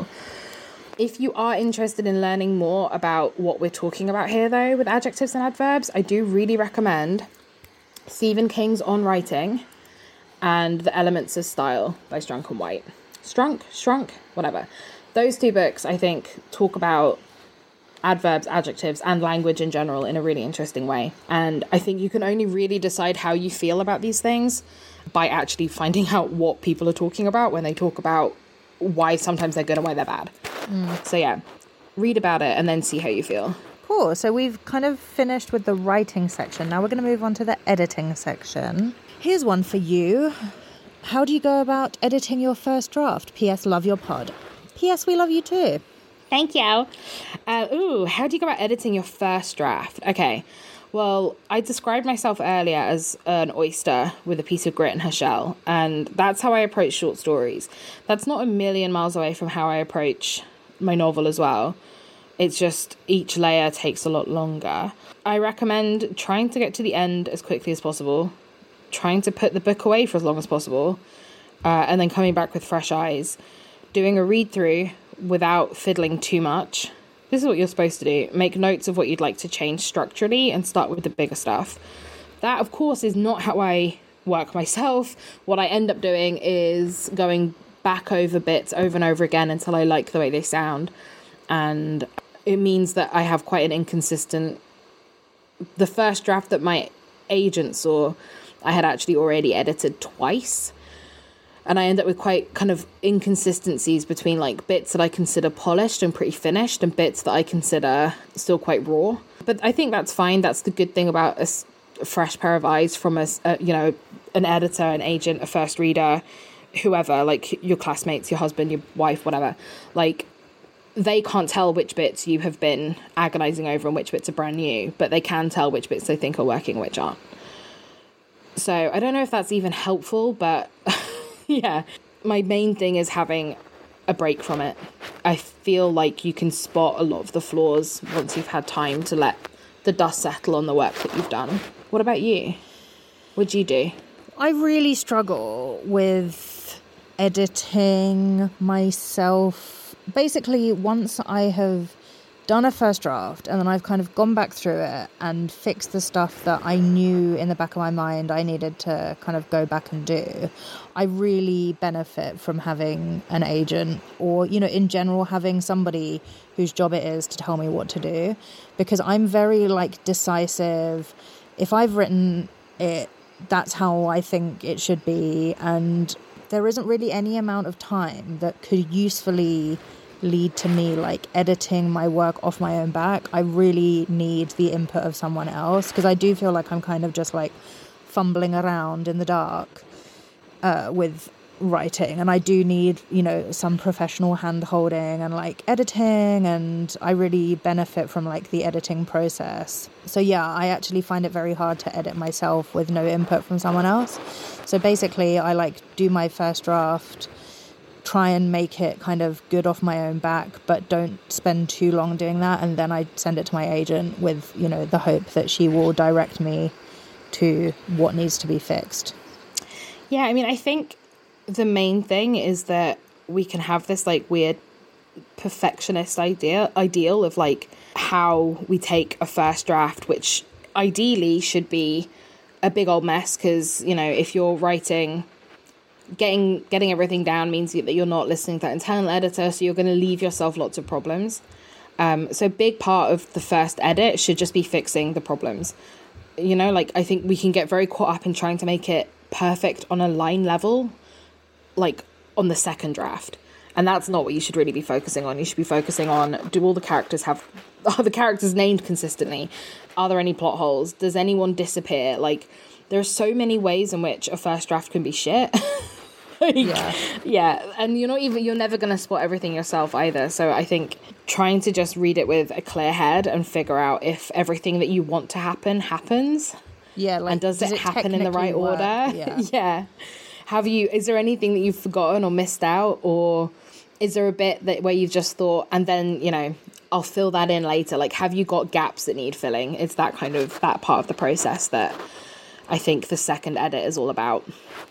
If you are interested in learning more about what we're talking about here though with adjectives and adverbs, I do really recommend Stephen King's On Writing and The Elements of Style by Strunk and White. Strunk, Strunk, whatever. Those two books, I think, talk about adverbs, adjectives, and language in general in a really interesting way. And I think you can only really decide how you feel about these things by actually finding out what people are talking about when they talk about why sometimes they're good and why they're bad. Mm. So yeah, read about it and then see how you feel. Cool. So we've kind of finished with the writing section. Now we're going to move on to the editing section. Here's one for you. How do you go about editing your first draft? P S. Love your pod. P S. We love you too. Thank you. Uh, ooh, how do you go about editing your first draft? Okay. Well, I described myself earlier as an oyster with a piece of grit in her shell, and that's how I approach short stories. That's not a million miles away from how I approach my novel as well. It's just each layer takes a lot longer. I recommend trying to get to the end as quickly as possible, trying to put the book away for as long as possible, uh, and then coming back with fresh eyes. doing a read through without fiddling too much. This is what you're supposed to do. Make notes of what you'd like to change structurally and start with the bigger stuff. That, of course, is not how I work myself. What I end up doing is going back over bits over and over again until I like the way they sound. And it means that I have quite an inconsistent... The first draft that my agent saw, I had actually already edited twice. And I end up with quite kind of inconsistencies between like bits that I consider polished and pretty finished and bits that I consider still quite raw. But I think that's fine. That's the good thing about a, a fresh pair of eyes from a, a, you know, an editor, an agent, a first reader, whoever, like your classmates, your husband, your wife, whatever. Like, they can't tell which bits you have been agonizing over and which bits are brand new, but they can tell which bits they think are working and which aren't. So I don't know if that's even helpful, but... Yeah, my main thing is having a break from it. I feel like you can spot a lot of the flaws once you've had time to let the dust settle on the work that you've done. What about you? What'd you do? I really struggle with editing myself. Basically, once I have done a first draft and then I've kind of gone back through it and fixed the stuff that I knew in the back of my mind I needed to kind of go back and do, I really benefit from having an agent or, you know, in general, having somebody whose job it is to tell me what to do, because I'm very like decisive. If I've written it, that's how I think it should be. And there isn't really any amount of time that could usefully lead to me like editing my work off my own back. I really need the input of someone else, because I do feel like I'm kind of just like fumbling around in the dark uh, with writing, and I do need, you know, some professional hand holding and like editing, and I really benefit from like the editing process. So yeah, I actually find it very hard to edit myself with no input from someone else. So basically I like do my first draft, try and make it kind of good off my own back, but don't spend too long doing that, and then I send it to my agent with, you know, the hope that she will direct me to what needs to be fixed. Yeah, I mean, I think the main thing is that we can have this like weird perfectionist idea ideal of like how we take a first draft, which ideally should be a big old mess, because, you know, if you're writing getting getting everything down means that you're not listening to that internal editor, so you're going to leave yourself lots of problems. Um so a big part of the first edit should just be fixing the problems. You know, like I think we can get very caught up in trying to make it perfect on a line level, like on the second draft, and that's not what you should really be focusing on. You should be focusing on, do all the characters have are the characters named consistently? Are there any plot holes? Does anyone disappear? Like, there are so many ways in which a first draft can be shit. Like, yeah. Yeah, and you're not even you're never going to spot everything yourself either. So I think trying to just read it with a clear head and figure out if everything that you want to happen happens. Yeah, like, and does, does it, it happen in the right work? order? Yeah. Yeah. Have you? Is there anything that you've forgotten or missed out, or is there a bit that where you've just thought, and then, you know, I'll fill that in later? Like, have you got gaps that need filling? It's that kind of that part of the process that I think the second edit is all about.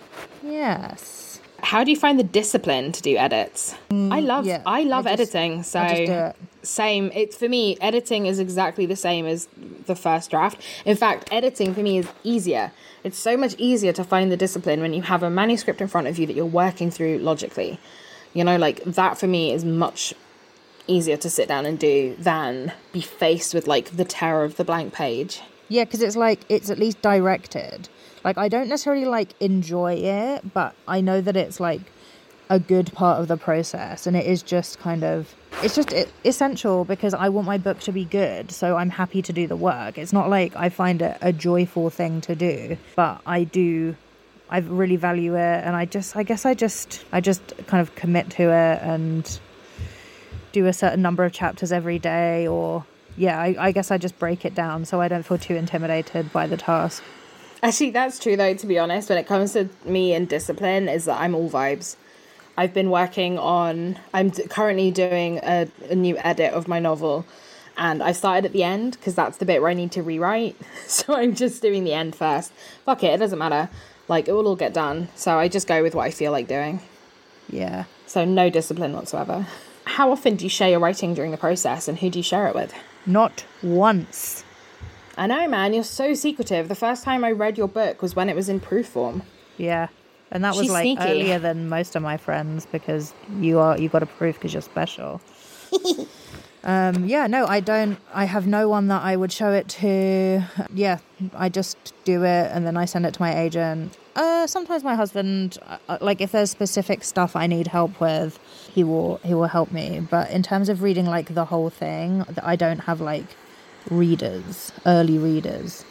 Yes. How do you find the discipline to do edits? Mm, I love yeah, I love I just, editing. So I just do it. Same. It's for me, editing is exactly the same as the first draft. In fact, editing for me is easier. It's so much easier to find the discipline when you have a manuscript in front of you that you're working through logically. You know, like that for me is much easier to sit down and do than be faced with like the terror of the blank page. Yeah, because it's like, it's at least directed. Like, I don't necessarily, like, enjoy it, but I know that it's, like, a good part of the process. And it is just kind of, it's just essential because I want my book to be good. So I'm happy to do the work. It's not like I find it a joyful thing to do, but I do, I really value it. And I just, I guess I just, I just kind of commit to it and do a certain number of chapters every day. Or, yeah, I, I guess I just break it down so I don't feel too intimidated by the task. Actually, that's true, though, to be honest. When it comes to me and discipline, is that I'm all vibes. I've been working on... I'm currently doing a, a new edit of my novel, and I started at the end, because that's the bit where I need to rewrite. So I'm just doing the end first. Fuck it, it doesn't matter. Like, it will all get done. So I just go with what I feel like doing. Yeah. So no discipline whatsoever. How often do you share your writing during the process, and who do you share it with? Not once. I know, man, you're so secretive. The first time I read your book was when it was in proof form. Yeah. And that was She's like sneaky. earlier than most of my friends, because you are you got a proof because you're special. um, yeah, no, I don't. I have no one that I would show it to. Yeah, I just do it and then I send it to my agent. Uh, sometimes my husband, uh, like if there's specific stuff I need help with, he will he will help me. But in terms of reading like the whole thing, I don't have like readers, early readers.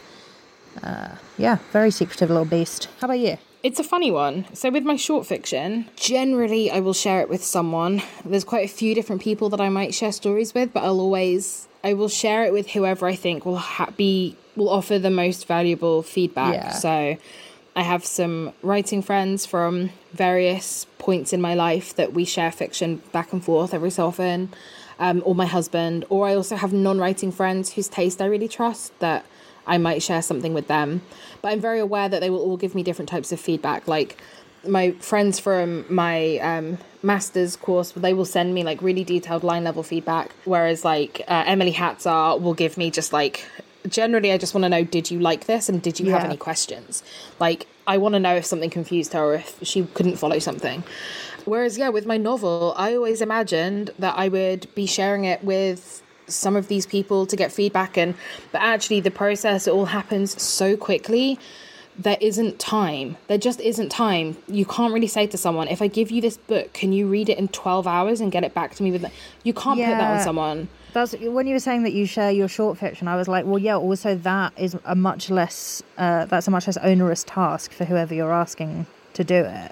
Uh, yeah, very secretive little beast. How about you? It's a funny one. So with my short fiction, generally I will share it with someone. There's quite a few different people that I might share stories with, but I'll always, I will share it with whoever I think will ha- be, will offer the most valuable feedback. Yeah. So I have some writing friends from various points in my life that we share fiction back and forth every so often, um, or my husband, or I also have non-writing friends whose taste I really trust that I might share something with them. But I'm very aware that they will all give me different types of feedback. Like my friends from my um, master's course, they will send me like really detailed line level feedback. Whereas like uh, Emily Hatzar will give me just like, generally I just want to know, did you like this? And did you yeah. have any questions? Like I want to know if something confused her or if she couldn't follow something. Whereas, yeah, with my novel, I always imagined that I would be sharing it with some of these people to get feedback, and but actually the process, it all happens so quickly. There isn't time. There just isn't time. You can't really say to someone, if I give you this book, can you read it in twelve hours and get it back to me with the... You can't yeah, put that on someone. That's when you were saying that you share your short fiction, I was like, well, yeah, also that is a much less uh, that's a much less onerous task for whoever you're asking to do it.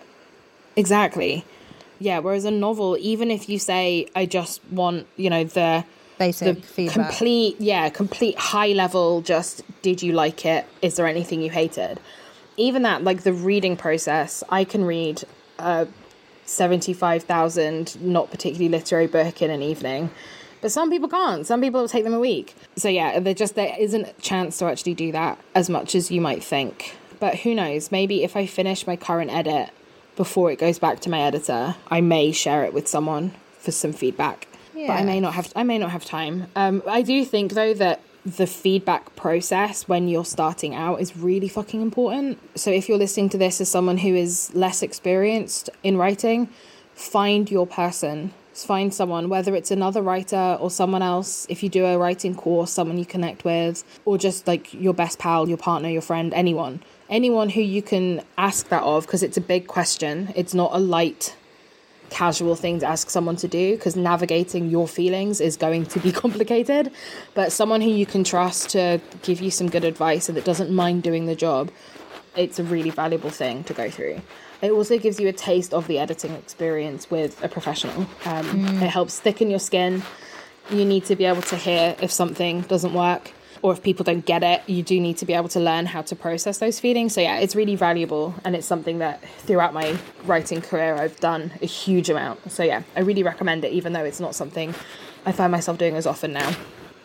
Exactly. Yeah, whereas a novel, even if you say, I just want, you know, the basic the feedback. complete, yeah, complete high level, just, did you like it? Is there anything you hated? Even that, like the reading process, I can read a seventy-five thousand not particularly literary book in an evening. But some people can't. Some people, it'll take them a week. So yeah, there just there isn't a chance to actually do that as much as you might think. But who knows? Maybe if I finish my current edit before it goes back to my editor, I may share it with someone for some feedback. Yeah. But I may not have. I may not have time. Um, I do think though that the feedback process when you're starting out is really fucking important. So if you're listening to this as someone who is less experienced in writing, find your person. Find someone, whether it's another writer or someone else, if you do a writing course, someone you connect with, or just like your best pal, your partner, your friend, anyone. Anyone who you can ask that of, because it's a big question. It's not a light, casual thing to ask someone to do, because navigating your feelings is going to be complicated. But someone who you can trust to give you some good advice and that doesn't mind doing the job, it's a really valuable thing to go through. It also gives you a taste of the editing experience with a professional. Um, mm. It helps thicken your skin. You need to be able to hear if something doesn't work or if people don't get it. You do need to be able to learn how to process those feelings. So yeah, it's really valuable, and it's something that throughout my writing career I've done a huge amount. So yeah, I really recommend it, even though it's not something I find myself doing as often now.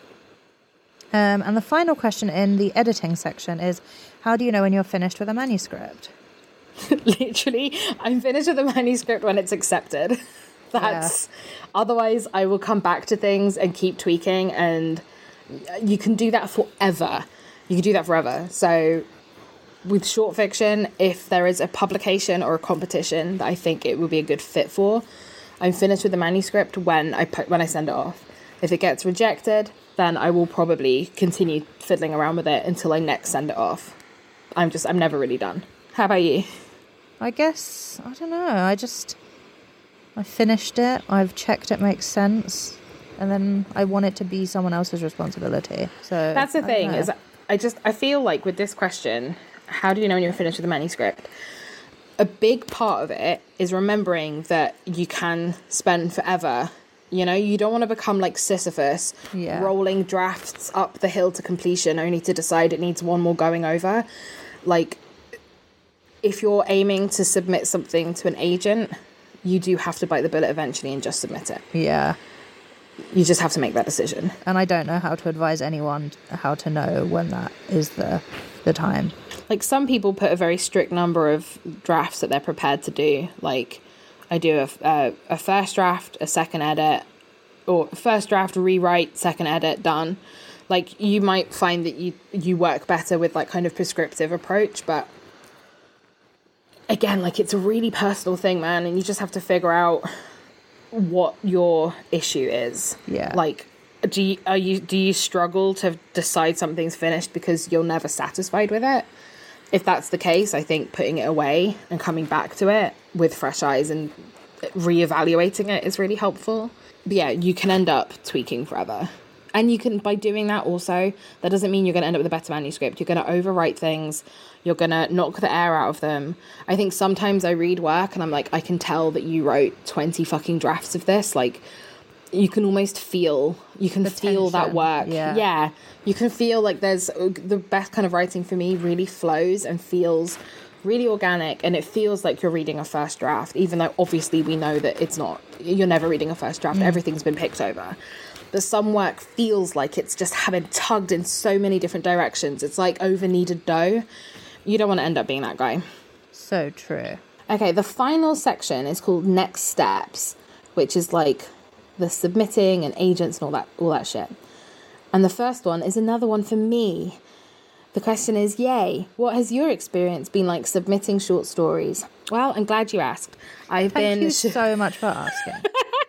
Um, and the final question in the editing section is, how do you know when you're finished with a manuscript? Literally, I'm finished with the manuscript when it's accepted. That's yeah. Otherwise I will come back to things and keep tweaking, and you can do that forever. You can do that forever. So with short fiction, if there is a publication or a competition that I think it would be a good fit for, I'm finished with the manuscript when I put when I send it off. If it gets rejected, then I will probably continue fiddling around with it until I next send it off. I'm just I'm never really done. How about you? I guess, I don't know, I just, I finished it, I've checked it makes sense, and then I want it to be someone else's responsibility. So that's the thing, is I just, I feel like with this question, how do you know when you're finished with the manuscript? A big part of it is remembering that you can spend forever. You know, you don't want to become like Sisyphus, yeah. rolling drafts up the hill to completion only to decide it needs one more going over. Like, if you're aiming to submit something to an agent, you do have to bite the bullet eventually and just submit it. Yeah. You just have to make that decision. And I don't know how to advise anyone how to know when that is the the time. Like, some people put a very strict number of drafts that they're prepared to do. Like, I do a, a, a first draft, a second edit, or first draft, rewrite, second edit, done. Like, you might find that you, you work better with, like, kind of prescriptive approach, but again, like, it's a really personal thing, man, and you just have to figure out what your issue is. Yeah. Like, do you, are you, do you struggle to decide something's finished because you're never satisfied with it? If that's the case, I think putting it away and coming back to it with fresh eyes and reevaluating it is really helpful. But yeah, you can end up tweaking forever. And you can, by doing that also, that doesn't mean you're going to end up with a better manuscript. You're going to overwrite things. You're going to knock the air out of them. I think sometimes I read work and I'm like, I can tell that you wrote twenty fucking drafts of this. Like, you can almost feel, you can feel that work. Yeah. Yeah. You can feel like there's, the best kind of writing for me really flows and feels really organic, and it feels like you're reading a first draft, even though obviously we know that it's not. You're never reading a first draft. Mm. Everything's been picked over. But some work feels like it's just having tugged in so many different directions. It's like over-kneaded dough. You don't want to end up being that guy. So true. Okay, the final section is called Next Steps, which is like the submitting and agents and all that, all that shit. And the first one is another one for me. The question is, yay, what has your experience been like submitting short stories? Well, I'm glad you asked. I've Thank been you so much for asking.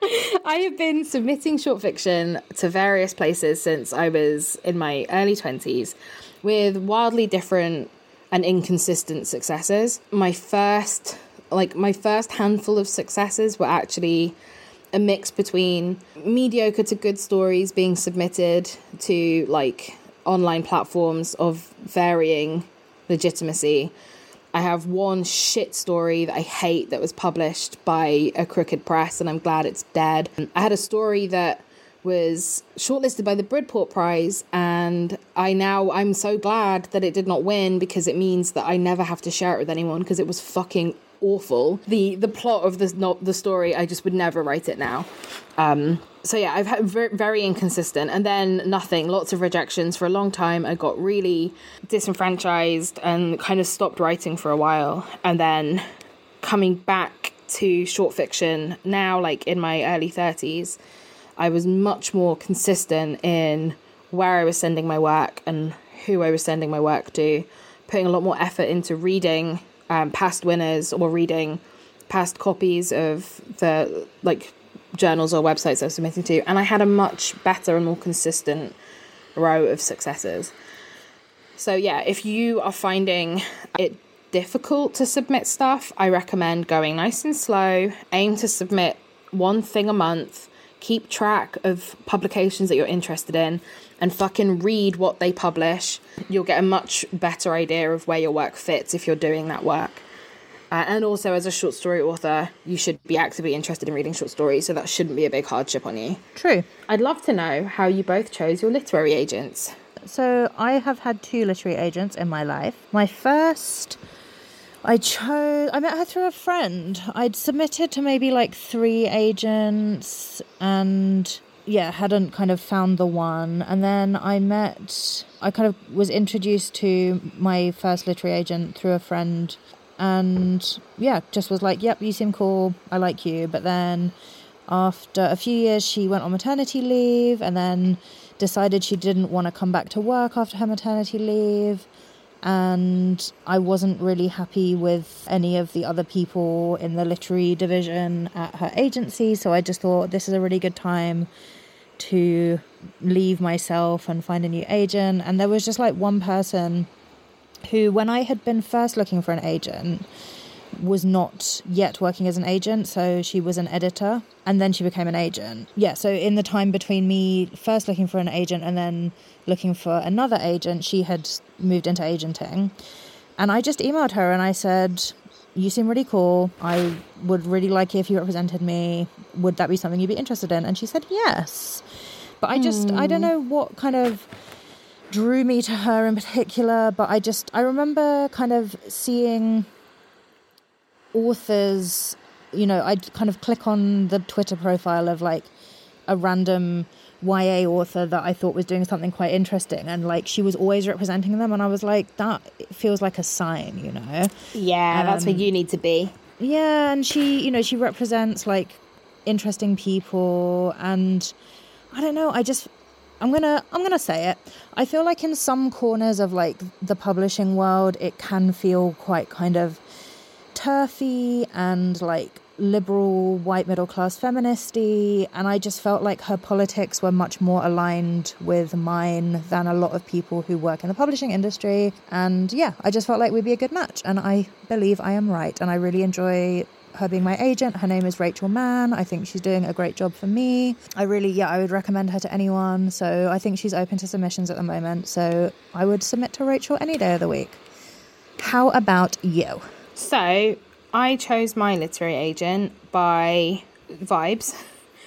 I have been submitting short fiction to various places since I was in my early twenties with wildly different and inconsistent successes. My first, like my first handful of successes were actually a mix between mediocre to good stories being submitted to like online platforms of varying legitimacy. I have one shit story that I hate that was published by a crooked press, and I'm glad it's dead. I had a story that was shortlisted by the Bridport Prize, and I now, I'm so glad that it did not win, because it means that I never have to share it with anyone, because it was fucking awful. The the plot of this, not the story, I just would never write it now. Um, so yeah, I've had very, very inconsistent, and then nothing, lots of rejections for a long time. I got really disenfranchised and kind of stopped writing for a while. And then coming back to short fiction now, like in my early thirties, I was much more consistent in where I was sending my work and who I was sending my work to, putting a lot more effort into reading um, past winners or reading past copies of the like journals or websites I was submitting to, and I had a much better and more consistent row of successes. So yeah, if you are finding it difficult to submit stuff, I recommend going nice and slow, aim to submit one thing a month, keep track of publications that you're interested in, and fucking read what they publish. You'll get a much better idea of where your work fits if you're doing that work. Uh, and also, as a short story author, you should be actively interested in reading short stories, so that shouldn't be a big hardship on you. True. I'd love to know how you both chose your literary agents. So I have had two literary agents in my life. My first, I chose, I met her through a friend. I'd submitted to maybe like three agents and yeah, hadn't kind of found the one. And then I met, I kind of was introduced to my first literary agent through a friend. And yeah, just was like, yep, you seem cool, I like you. But then after a few years, she went on maternity leave and then decided she didn't want to come back to work after her maternity leave. And I wasn't really happy with any of the other people in the literary division at her agency. So I just thought this is a really good time to leave myself and find a new agent. And there was just like one person who, when I had been first looking for an agent, was not yet working as an agent. So she was an editor and then she became an agent. Yeah, so in the time between me first looking for an agent and then looking for another agent, she had moved into agenting. And I just emailed her and I said, you seem really cool. I would really like it if you represented me. Would that be something you'd be interested in? And she said yes. But I just, mm. I don't know what kind of drew me to her in particular, but I just, I remember kind of seeing authors, you know, I'd kind of click on the Twitter profile of like a random Y A author that I thought was doing something quite interesting, and like she was always representing them, and I was like, that feels like a sign, you know? Yeah, um, that's where you need to be. Yeah, and she, you know, she represents like interesting people, and I don't know, I just I'm gonna I'm gonna say it. I feel like in some corners of like the publishing world, it can feel quite kind of turfy and like liberal, white middle class feministy, and I just felt like her politics were much more aligned with mine than a lot of people who work in the publishing industry. And yeah, I just felt like we'd be a good match, and I believe I am right, and I really enjoy her being my agent. Her name is Rachel Mann. I think she's doing a great job for me. I really, yeah, I would recommend her to anyone. So I think she's open to submissions at the moment. So I would submit to Rachel any day of the week. How about you? So I chose my literary agent by vibes.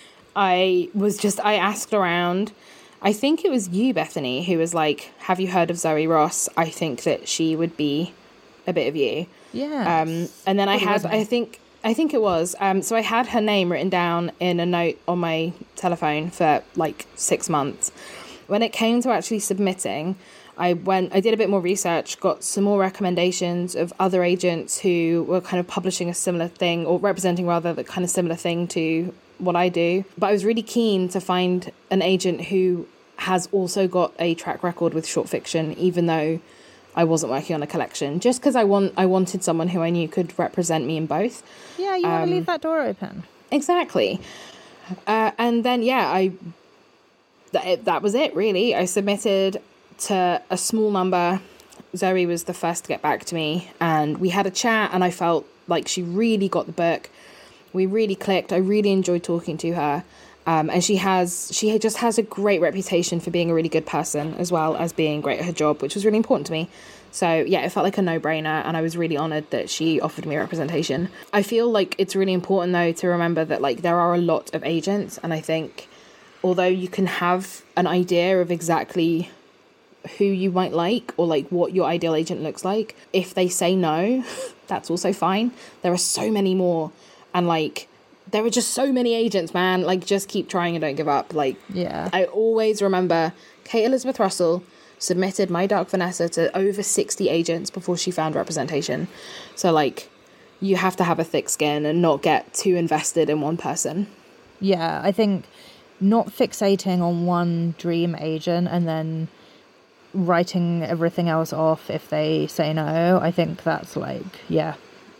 I was just, I asked around. I think it was you, Bethany, who was like, have you heard of Zoe Ross? I think that she would be a bit of you. Yeah. Um, and then I had, I think, I think it was. Um, so I had her name written down in a note on my telephone for like six months. When it came to actually submitting, I went, I did a bit more research, got some more recommendations of other agents who were kind of publishing a similar thing, or representing rather the kind of similar thing to what I do. But I was really keen to find an agent who has also got a track record with short fiction, even though I wasn't working on a collection, just because I want I wanted someone who I knew could represent me in both. Yeah, you um, want to leave that door open. Exactly. Uh, and then, yeah, I th- that was it, really. I submitted to a small number. Zoe was the first to get back to me, and we had a chat, and I felt like she really got the book. We really clicked. I really enjoyed talking to her. Um, and she has, she just has a great reputation for being a really good person, as well as being great at her job, which was really important to me. So yeah, it felt like a no-brainer, and I was really honoured that she offered me representation. I feel like it's really important, though, to remember that like there are a lot of agents, and I think although you can have an idea of exactly who you might like, or like what your ideal agent looks like, if they say no, that's also fine. There are so many more, and like there are just so many agents, man. Like, just keep trying and don't give up. Like, yeah, I always remember Kate Elizabeth Russell submitted My Dark Vanessa to over sixty agents before she found representation. So like, you have to have a thick skin and not get too invested in one person. Yeah, I think not fixating on one dream agent and then writing everything else off if they say no, I think that's like, yeah,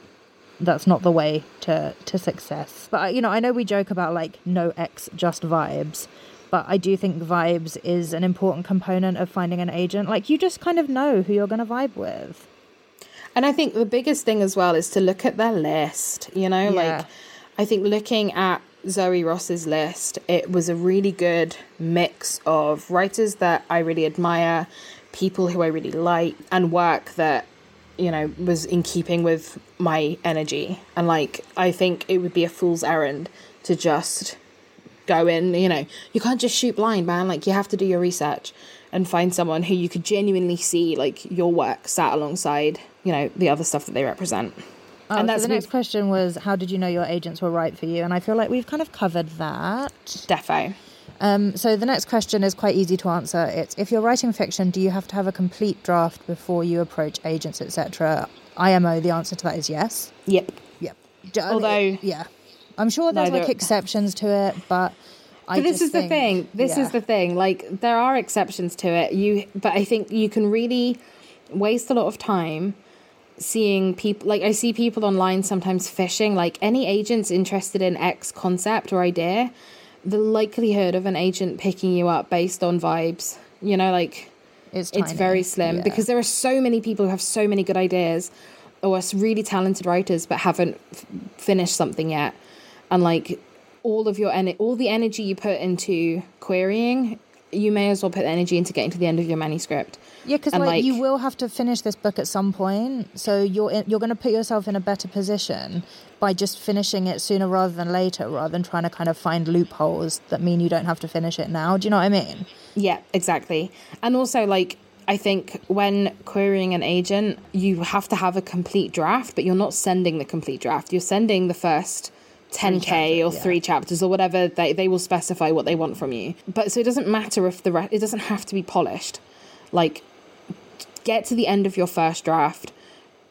that's not the way to, to success. But, you know, I know we joke about like no ex, just vibes, but I do think vibes is an important component of finding an agent. Like, you just kind of know who you're going to vibe with. And I think the biggest thing as well is to look at their list, you know, yeah. like I think looking at Zoe Ross's list, it was a really good mix of writers that I really admire, people who I really like, and work that, you know, was in keeping with my energy. And like, I think it would be a fool's errand to just go in, you know, you can't just shoot blind, man. Like, you have to do your research and find someone who you could genuinely see like your work sat alongside, you know, the other stuff that they represent. Oh, and so that's the next question was, how did you know your agents were right for you? And I feel like we've kind of covered that. Defo. Um, so the next question is quite easy to answer. It's, if you're writing fiction, do you have to have a complete draft before you approach agents, et cetera? I M O, the answer to that is yes. Yep. Yep. Although... Yeah. I'm sure there's like exceptions to it, but... I but this just is think, the thing. This yeah. is the thing. Like, there are exceptions to it. You, But I think you can really waste a lot of time seeing people, like I see people online sometimes fishing, like any agent's interested in X concept or idea, the likelihood of an agent picking you up based on vibes, you know, like it's, it's very slim yeah. because there are so many people who have so many good ideas or are really talented writers but haven't f- finished something yet. And like all of your en- all the energy you put into querying, you may as well put the energy into getting to the end of your manuscript. Yeah, because like, like you will have to finish this book at some point, so you're in, you're going to put yourself in a better position by just finishing it sooner rather than later, rather than trying to kind of find loopholes that mean you don't have to finish it now. Do you know what I mean? Yeah, exactly. And also, like, I think when querying an agent, you have to have a complete draft, but you're not sending the complete draft. You're sending the first ten K chapters, or yeah. three chapters or whatever. They they will specify what they want from you. But so it doesn't matter if the re- it doesn't have to be polished. Like, get to the end of your first draft,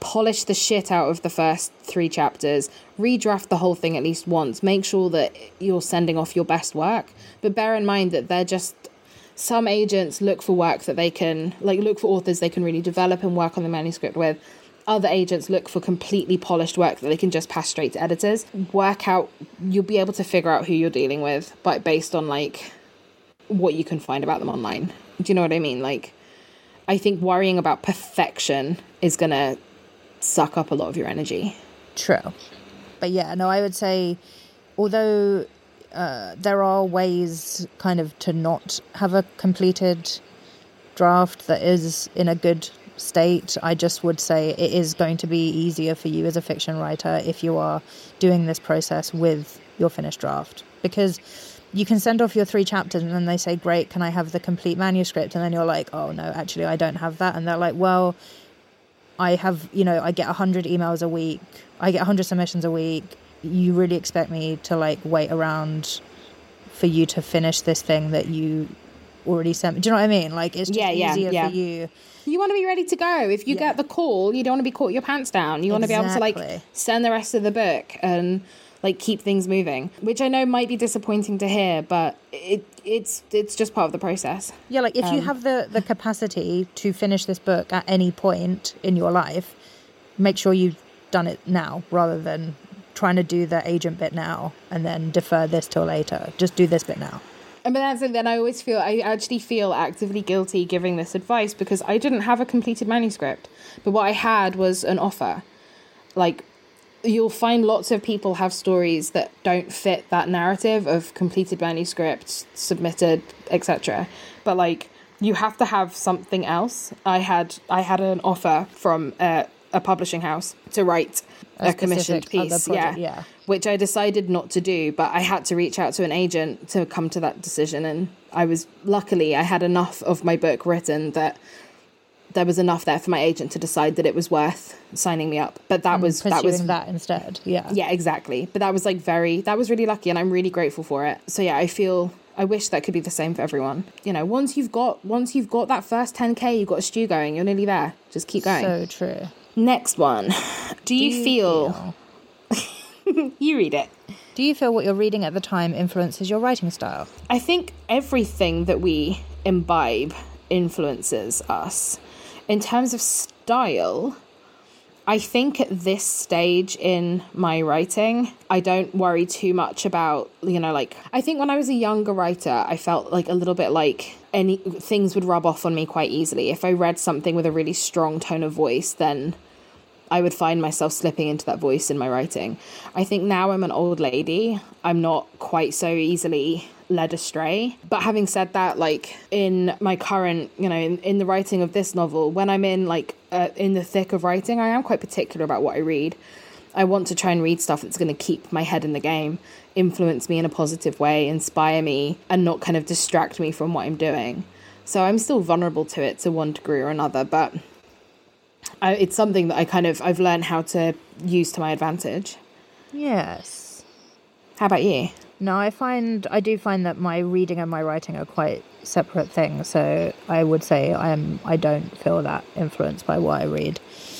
polish the shit out of the first three chapters, redraft the whole thing at least once, make sure that you're sending off your best work. But bear in mind that they're just, some agents look for work that they can, like look for authors they can really develop and work on the manuscript with. Other agents look for completely polished work that they can just pass straight to editors. Work out, you'll be able to figure out who you're dealing with, but based on like what you can find about them online. Do you know what I mean? Like, I think worrying about perfection is going to suck up a lot of your energy. True. But yeah, no, I would say, although uh, there are ways kind of to not have a completed draft that is in a good state, I just would say it is going to be easier for you as a fiction writer if you are doing this process with your finished draft, because you can send off your three chapters and then they say, great, can I have the complete manuscript? And then you're like, oh no, actually I don't have that. And they're like, well, I have, you know, I get one hundred emails a week, I get one hundred submissions a week, you really expect me to like wait around for you to finish this thing that you already sent me? Do you know what I mean? Like, it's just yeah, yeah, easier yeah. for you. You want to be ready to go. If you yeah. get the call, you don't want to be caught your pants down. You want exactly. to be able to like send the rest of the book and like keep things moving, which I know might be disappointing to hear, but it it's it's just part of the process. Yeah, like if um, you have the, the capacity to finish this book at any point in your life, make sure you've done it now rather than trying to do the agent bit now and then defer this till later. Just do this bit now. And but that's it, then I always feel, I actually feel actively guilty giving this advice because I didn't have a completed manuscript. But what I had was an offer. Like, you'll find lots of people have stories that don't fit that narrative of completed manuscripts, submitted, et cetera. But like, you have to have something else. I had I had an offer from a, a publishing house to write a, a commissioned piece, project, yeah, yeah, which I decided not to do. But I had to reach out to an agent to come to that decision, and I was luckily I had enough of my book written that there was enough there for my agent to decide that it was worth signing me up. But that and was that was that instead, yeah, yeah, exactly. But that was like very that was really lucky, and I'm really grateful for it. So yeah, I feel. I wish that could be the same for everyone. You know, once you've got once you've got that first ten K, you've got a stew going, you're nearly there. Just keep going. So true. Next one. Do, Do you, you feel... feel... You read it. Do you feel what you're reading at the time influences your writing style? I think everything that we imbibe influences us. In terms of style... I think at this stage in my writing, I don't worry too much about, you know, like, I think when I was a younger writer, I felt like a little bit like any things would rub off on me quite easily. If I read something with a really strong tone of voice, then I would find myself slipping into that voice in my writing. I think now I'm an old lady. I'm not quite so easily led astray. But having said that, like in my current, you know, in, in the writing of this novel, when I'm in like uh, in the thick of writing, I am quite particular about what I read. I want to try and read stuff that's going to keep my head in the game, influence me in a positive way, inspire me, and not kind of distract me from what I'm doing. So I'm still vulnerable to it to one degree or another, but I, it's something that I kind of, I've learned how to use to my advantage. Yes. How about you? No, I find, I do find that my reading and my writing are quite separate things. So I would say I am, I don't feel that influenced by what I read.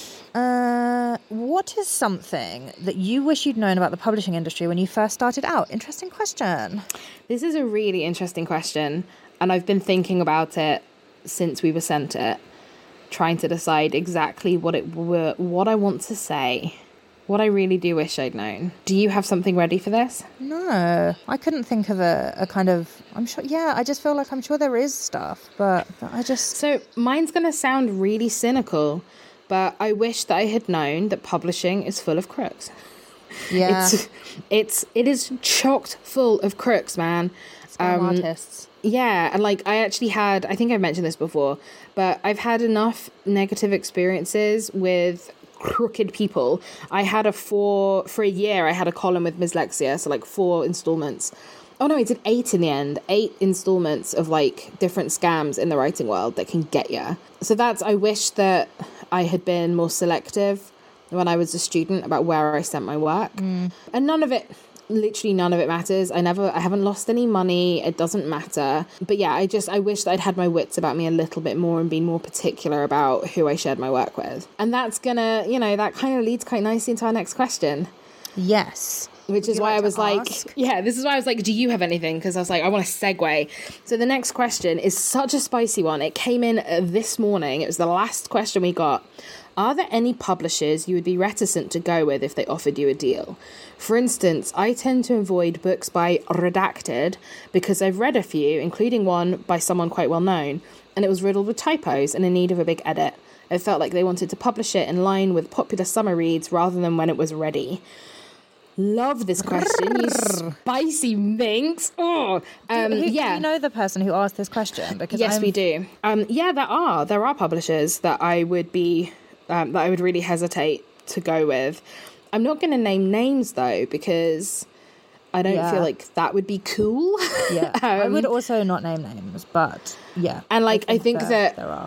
Uh, what is something that you wish you'd known about the publishing industry when you first started out? Interesting question. This is a really interesting question. And I've been thinking about it since we were sent it, trying to decide exactly what it were, what I want to say. What I really do wish I'd known. Do you have something ready for this? No, I couldn't think of a, a kind of, I'm sure, yeah, I just feel like I'm sure there is stuff, but I just... So mine's going to sound really cynical, but I wish that I had known that publishing is full of crooks. Yeah. It's, it's it is chocked full of crooks, man. Scam um, artists. Yeah, and like I actually had, I think I've mentioned this before, but I've had enough negative experiences with crooked people. I had a four for a year I had a column with Miss Lexia, so like four installments. Oh no, I did eight in the end. Eight installments of like different scams in the writing world that can get you. So that's, I wish that I had been more selective when I was a student about where I sent my work. Mm. And none of it literally none of it matters. I never, I haven't lost any money. It doesn't matter. But yeah, I just, I wish that I'd had my wits about me a little bit more and been more particular about who I shared my work with. And that's gonna, you know, that kind of leads quite nicely into our next question. Yes. Which is why I was like, yeah, this is why I was like, do you have anything? Because I was like, I want to segue. So the next question is such a spicy one. It came in uh, this morning. It was the last question we got. Are there any publishers you would be reticent to go with if they offered you a deal? For instance, I tend to avoid books by Redacted because I've read a few, including one by someone quite well known, and it was riddled with typos and in need of a big edit. It felt like they wanted to publish it in line with popular summer reads rather than when it was ready. Love this question, you spicy minx. Oh, um, do, who, yeah. Do you know the person who asked this question? Because yes, I'm... we do. Um, yeah, there are. There are publishers that I would be, um, that I would really hesitate to go with. I'm not going to name names though, because I don't yeah. feel like that would be cool. Yeah, um, I would also not name names, but yeah. And like, I think, I think there, that there are.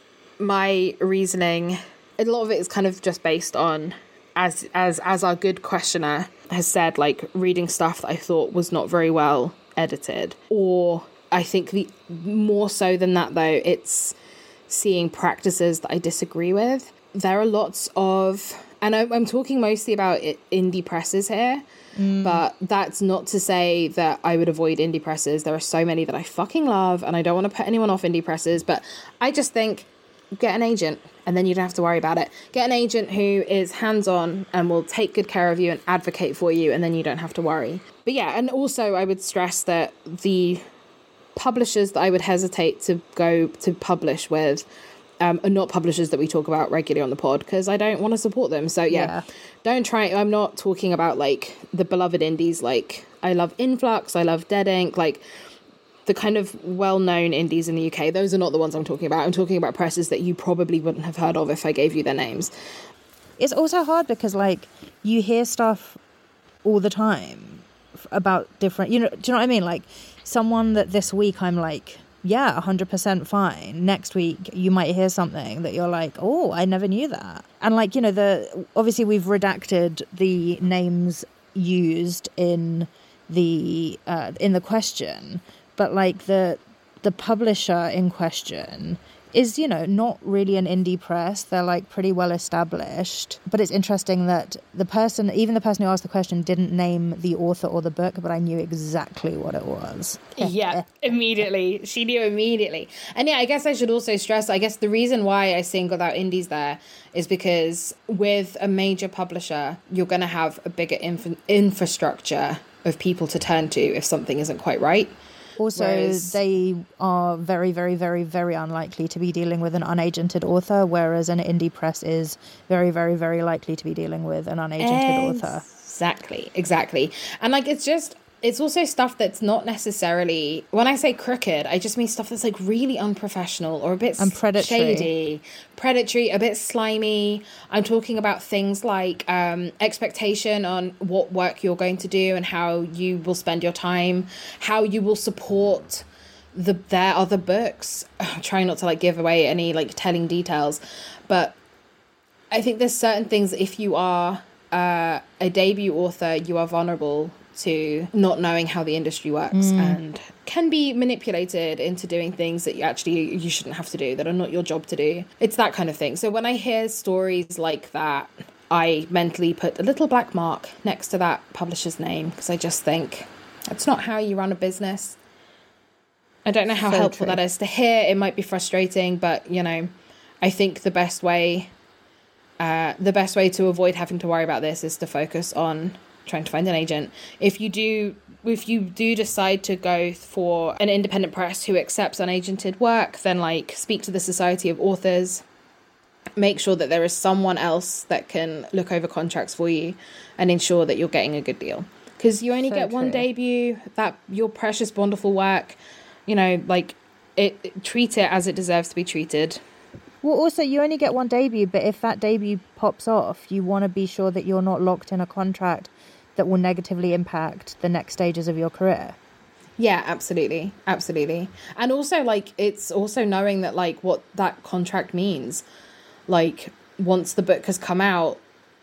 My reasoning, a lot of it is kind of just based on, as as as our good questioner has said, like reading stuff that I thought was not very well edited. Or I think the more so than that though, it's seeing practices that I disagree with. There are lots of, and I'm, I'm talking mostly about it, indie presses here, mm. but that's not to say that I would avoid indie presses. There are so many that I fucking love, and I don't want to put anyone off indie presses, but I just think get an agent and then you don't have to worry about it. Get an agent who is hands-on and will take good care of you and advocate for you, and then you don't have to worry. But yeah, and also I would stress that the publishers that I would hesitate to go to publish with um, are not publishers that we talk about regularly on the pod, because I don't want to support them. So yeah, yeah, don't try. I'm not talking about like the beloved indies. Like I love Influx, I love Dead Ink, like the kind of well-known indies in the U K. Those are not the ones I'm talking about. I'm talking about presses that you probably wouldn't have heard of if I gave you their names. It's also hard because like you hear stuff all the time about different, you know, do you know what I mean? Like someone that this week I'm like, yeah, one hundred percent fine. Next week you might hear something that you're like, oh, I never knew that. And like, you know, the obviously we've redacted the names used in the uh, in the question, but like the the publisher in question is, you know, not really an indie press. They're like pretty well established. But it's interesting that the person, even the person who asked the question, didn't name the author or the book, but I knew exactly what it was. Yeah, immediately. She knew immediately. And yeah, I guess I should also stress, I guess the reason why I singled out indies there is because with a major publisher, you're going to have a bigger inf- infrastructure of people to turn to if something isn't quite right. Also, whereas, they are very, very, very, very unlikely to be dealing with an unagented author, whereas an indie press is very, very, very likely to be dealing with an unagented exactly, author. Exactly, exactly. And like, it's just, it's also stuff that's not necessarily, when I say crooked, I just mean stuff that's like really unprofessional or a bit and predatory. shady, predatory, a bit slimy. I'm talking about things like um, expectation on what work you're going to do and how you will spend your time, how you will support the their other books. I'm trying not to like give away any like telling details, but I think there's certain things that if you are uh, a debut author, you are vulnerable to not knowing how the industry works mm. and can be manipulated into doing things that you actually you shouldn't have to do, that are not your job to do. It's that kind of thing. So when I hear stories like that, I mentally put a little black mark next to that publisher's name, because I just think that's not how you run a business. I don't know how so helpful true. that is to hear. It might be frustrating, but you know, I think the best way uh, the best way to avoid having to worry about this is to focus on trying to find an agent. If you do if you do decide to go for an independent press who accepts unagented work, then like speak to the Society of Authors, make sure that there is someone else that can look over contracts for you and ensure that you're getting a good deal, because you only so get true. one debut, that your precious wonderful work, you know, like it, it treat it as it deserves to be treated. Well, also, you only get one debut, but if that debut pops off, you want to be sure that you're not locked in a contract that will negatively impact the next stages of your career. Yeah, absolutely. Absolutely. And also, like, it's also knowing that, like, what that contract means. Like, once the book has come out,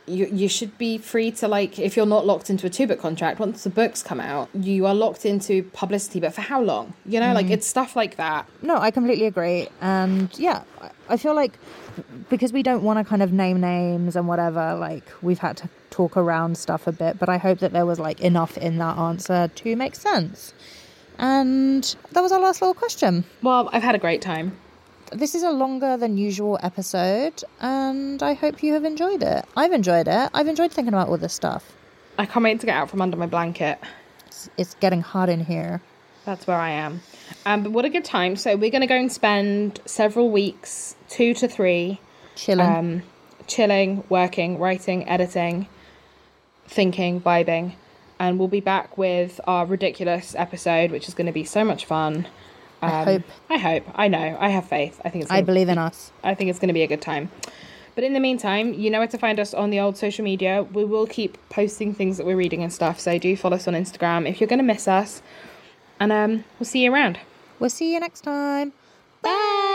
you you should be free to, like, if you're not locked into a two-book contract, once the books come out, you are locked into publicity, but for how long? You know, mm. like, it's stuff like that. No, I completely agree. And, yeah, I feel like because we don't want to kind of name names and whatever, like, we've had to talk around stuff a bit, but I hope that there was, like, enough in that answer to make sense. And that was our last little question. Well, I've had a great time. This is a longer than usual episode, and I hope you have enjoyed it. I've enjoyed it. I've enjoyed thinking about all this stuff. I can't wait to get out from under my blanket. It's, it's getting hot in here. That's where I am. Um, but what a good time. So we're going to go and spend several weeks, two to three. Chilling. Um, chilling, working, writing, editing, thinking, vibing. And we'll be back with our ridiculous episode, which is going to be so much fun. Um, I hope. I hope. I know. I have faith. I think it's. I believe in us. I think it's going to be a good time. But in the meantime, you know where to find us on the old social media. We will keep posting things that we're reading and stuff. So do follow us on Instagram if you're going to miss us. And um, we'll see you around. We'll see you next time. Bye.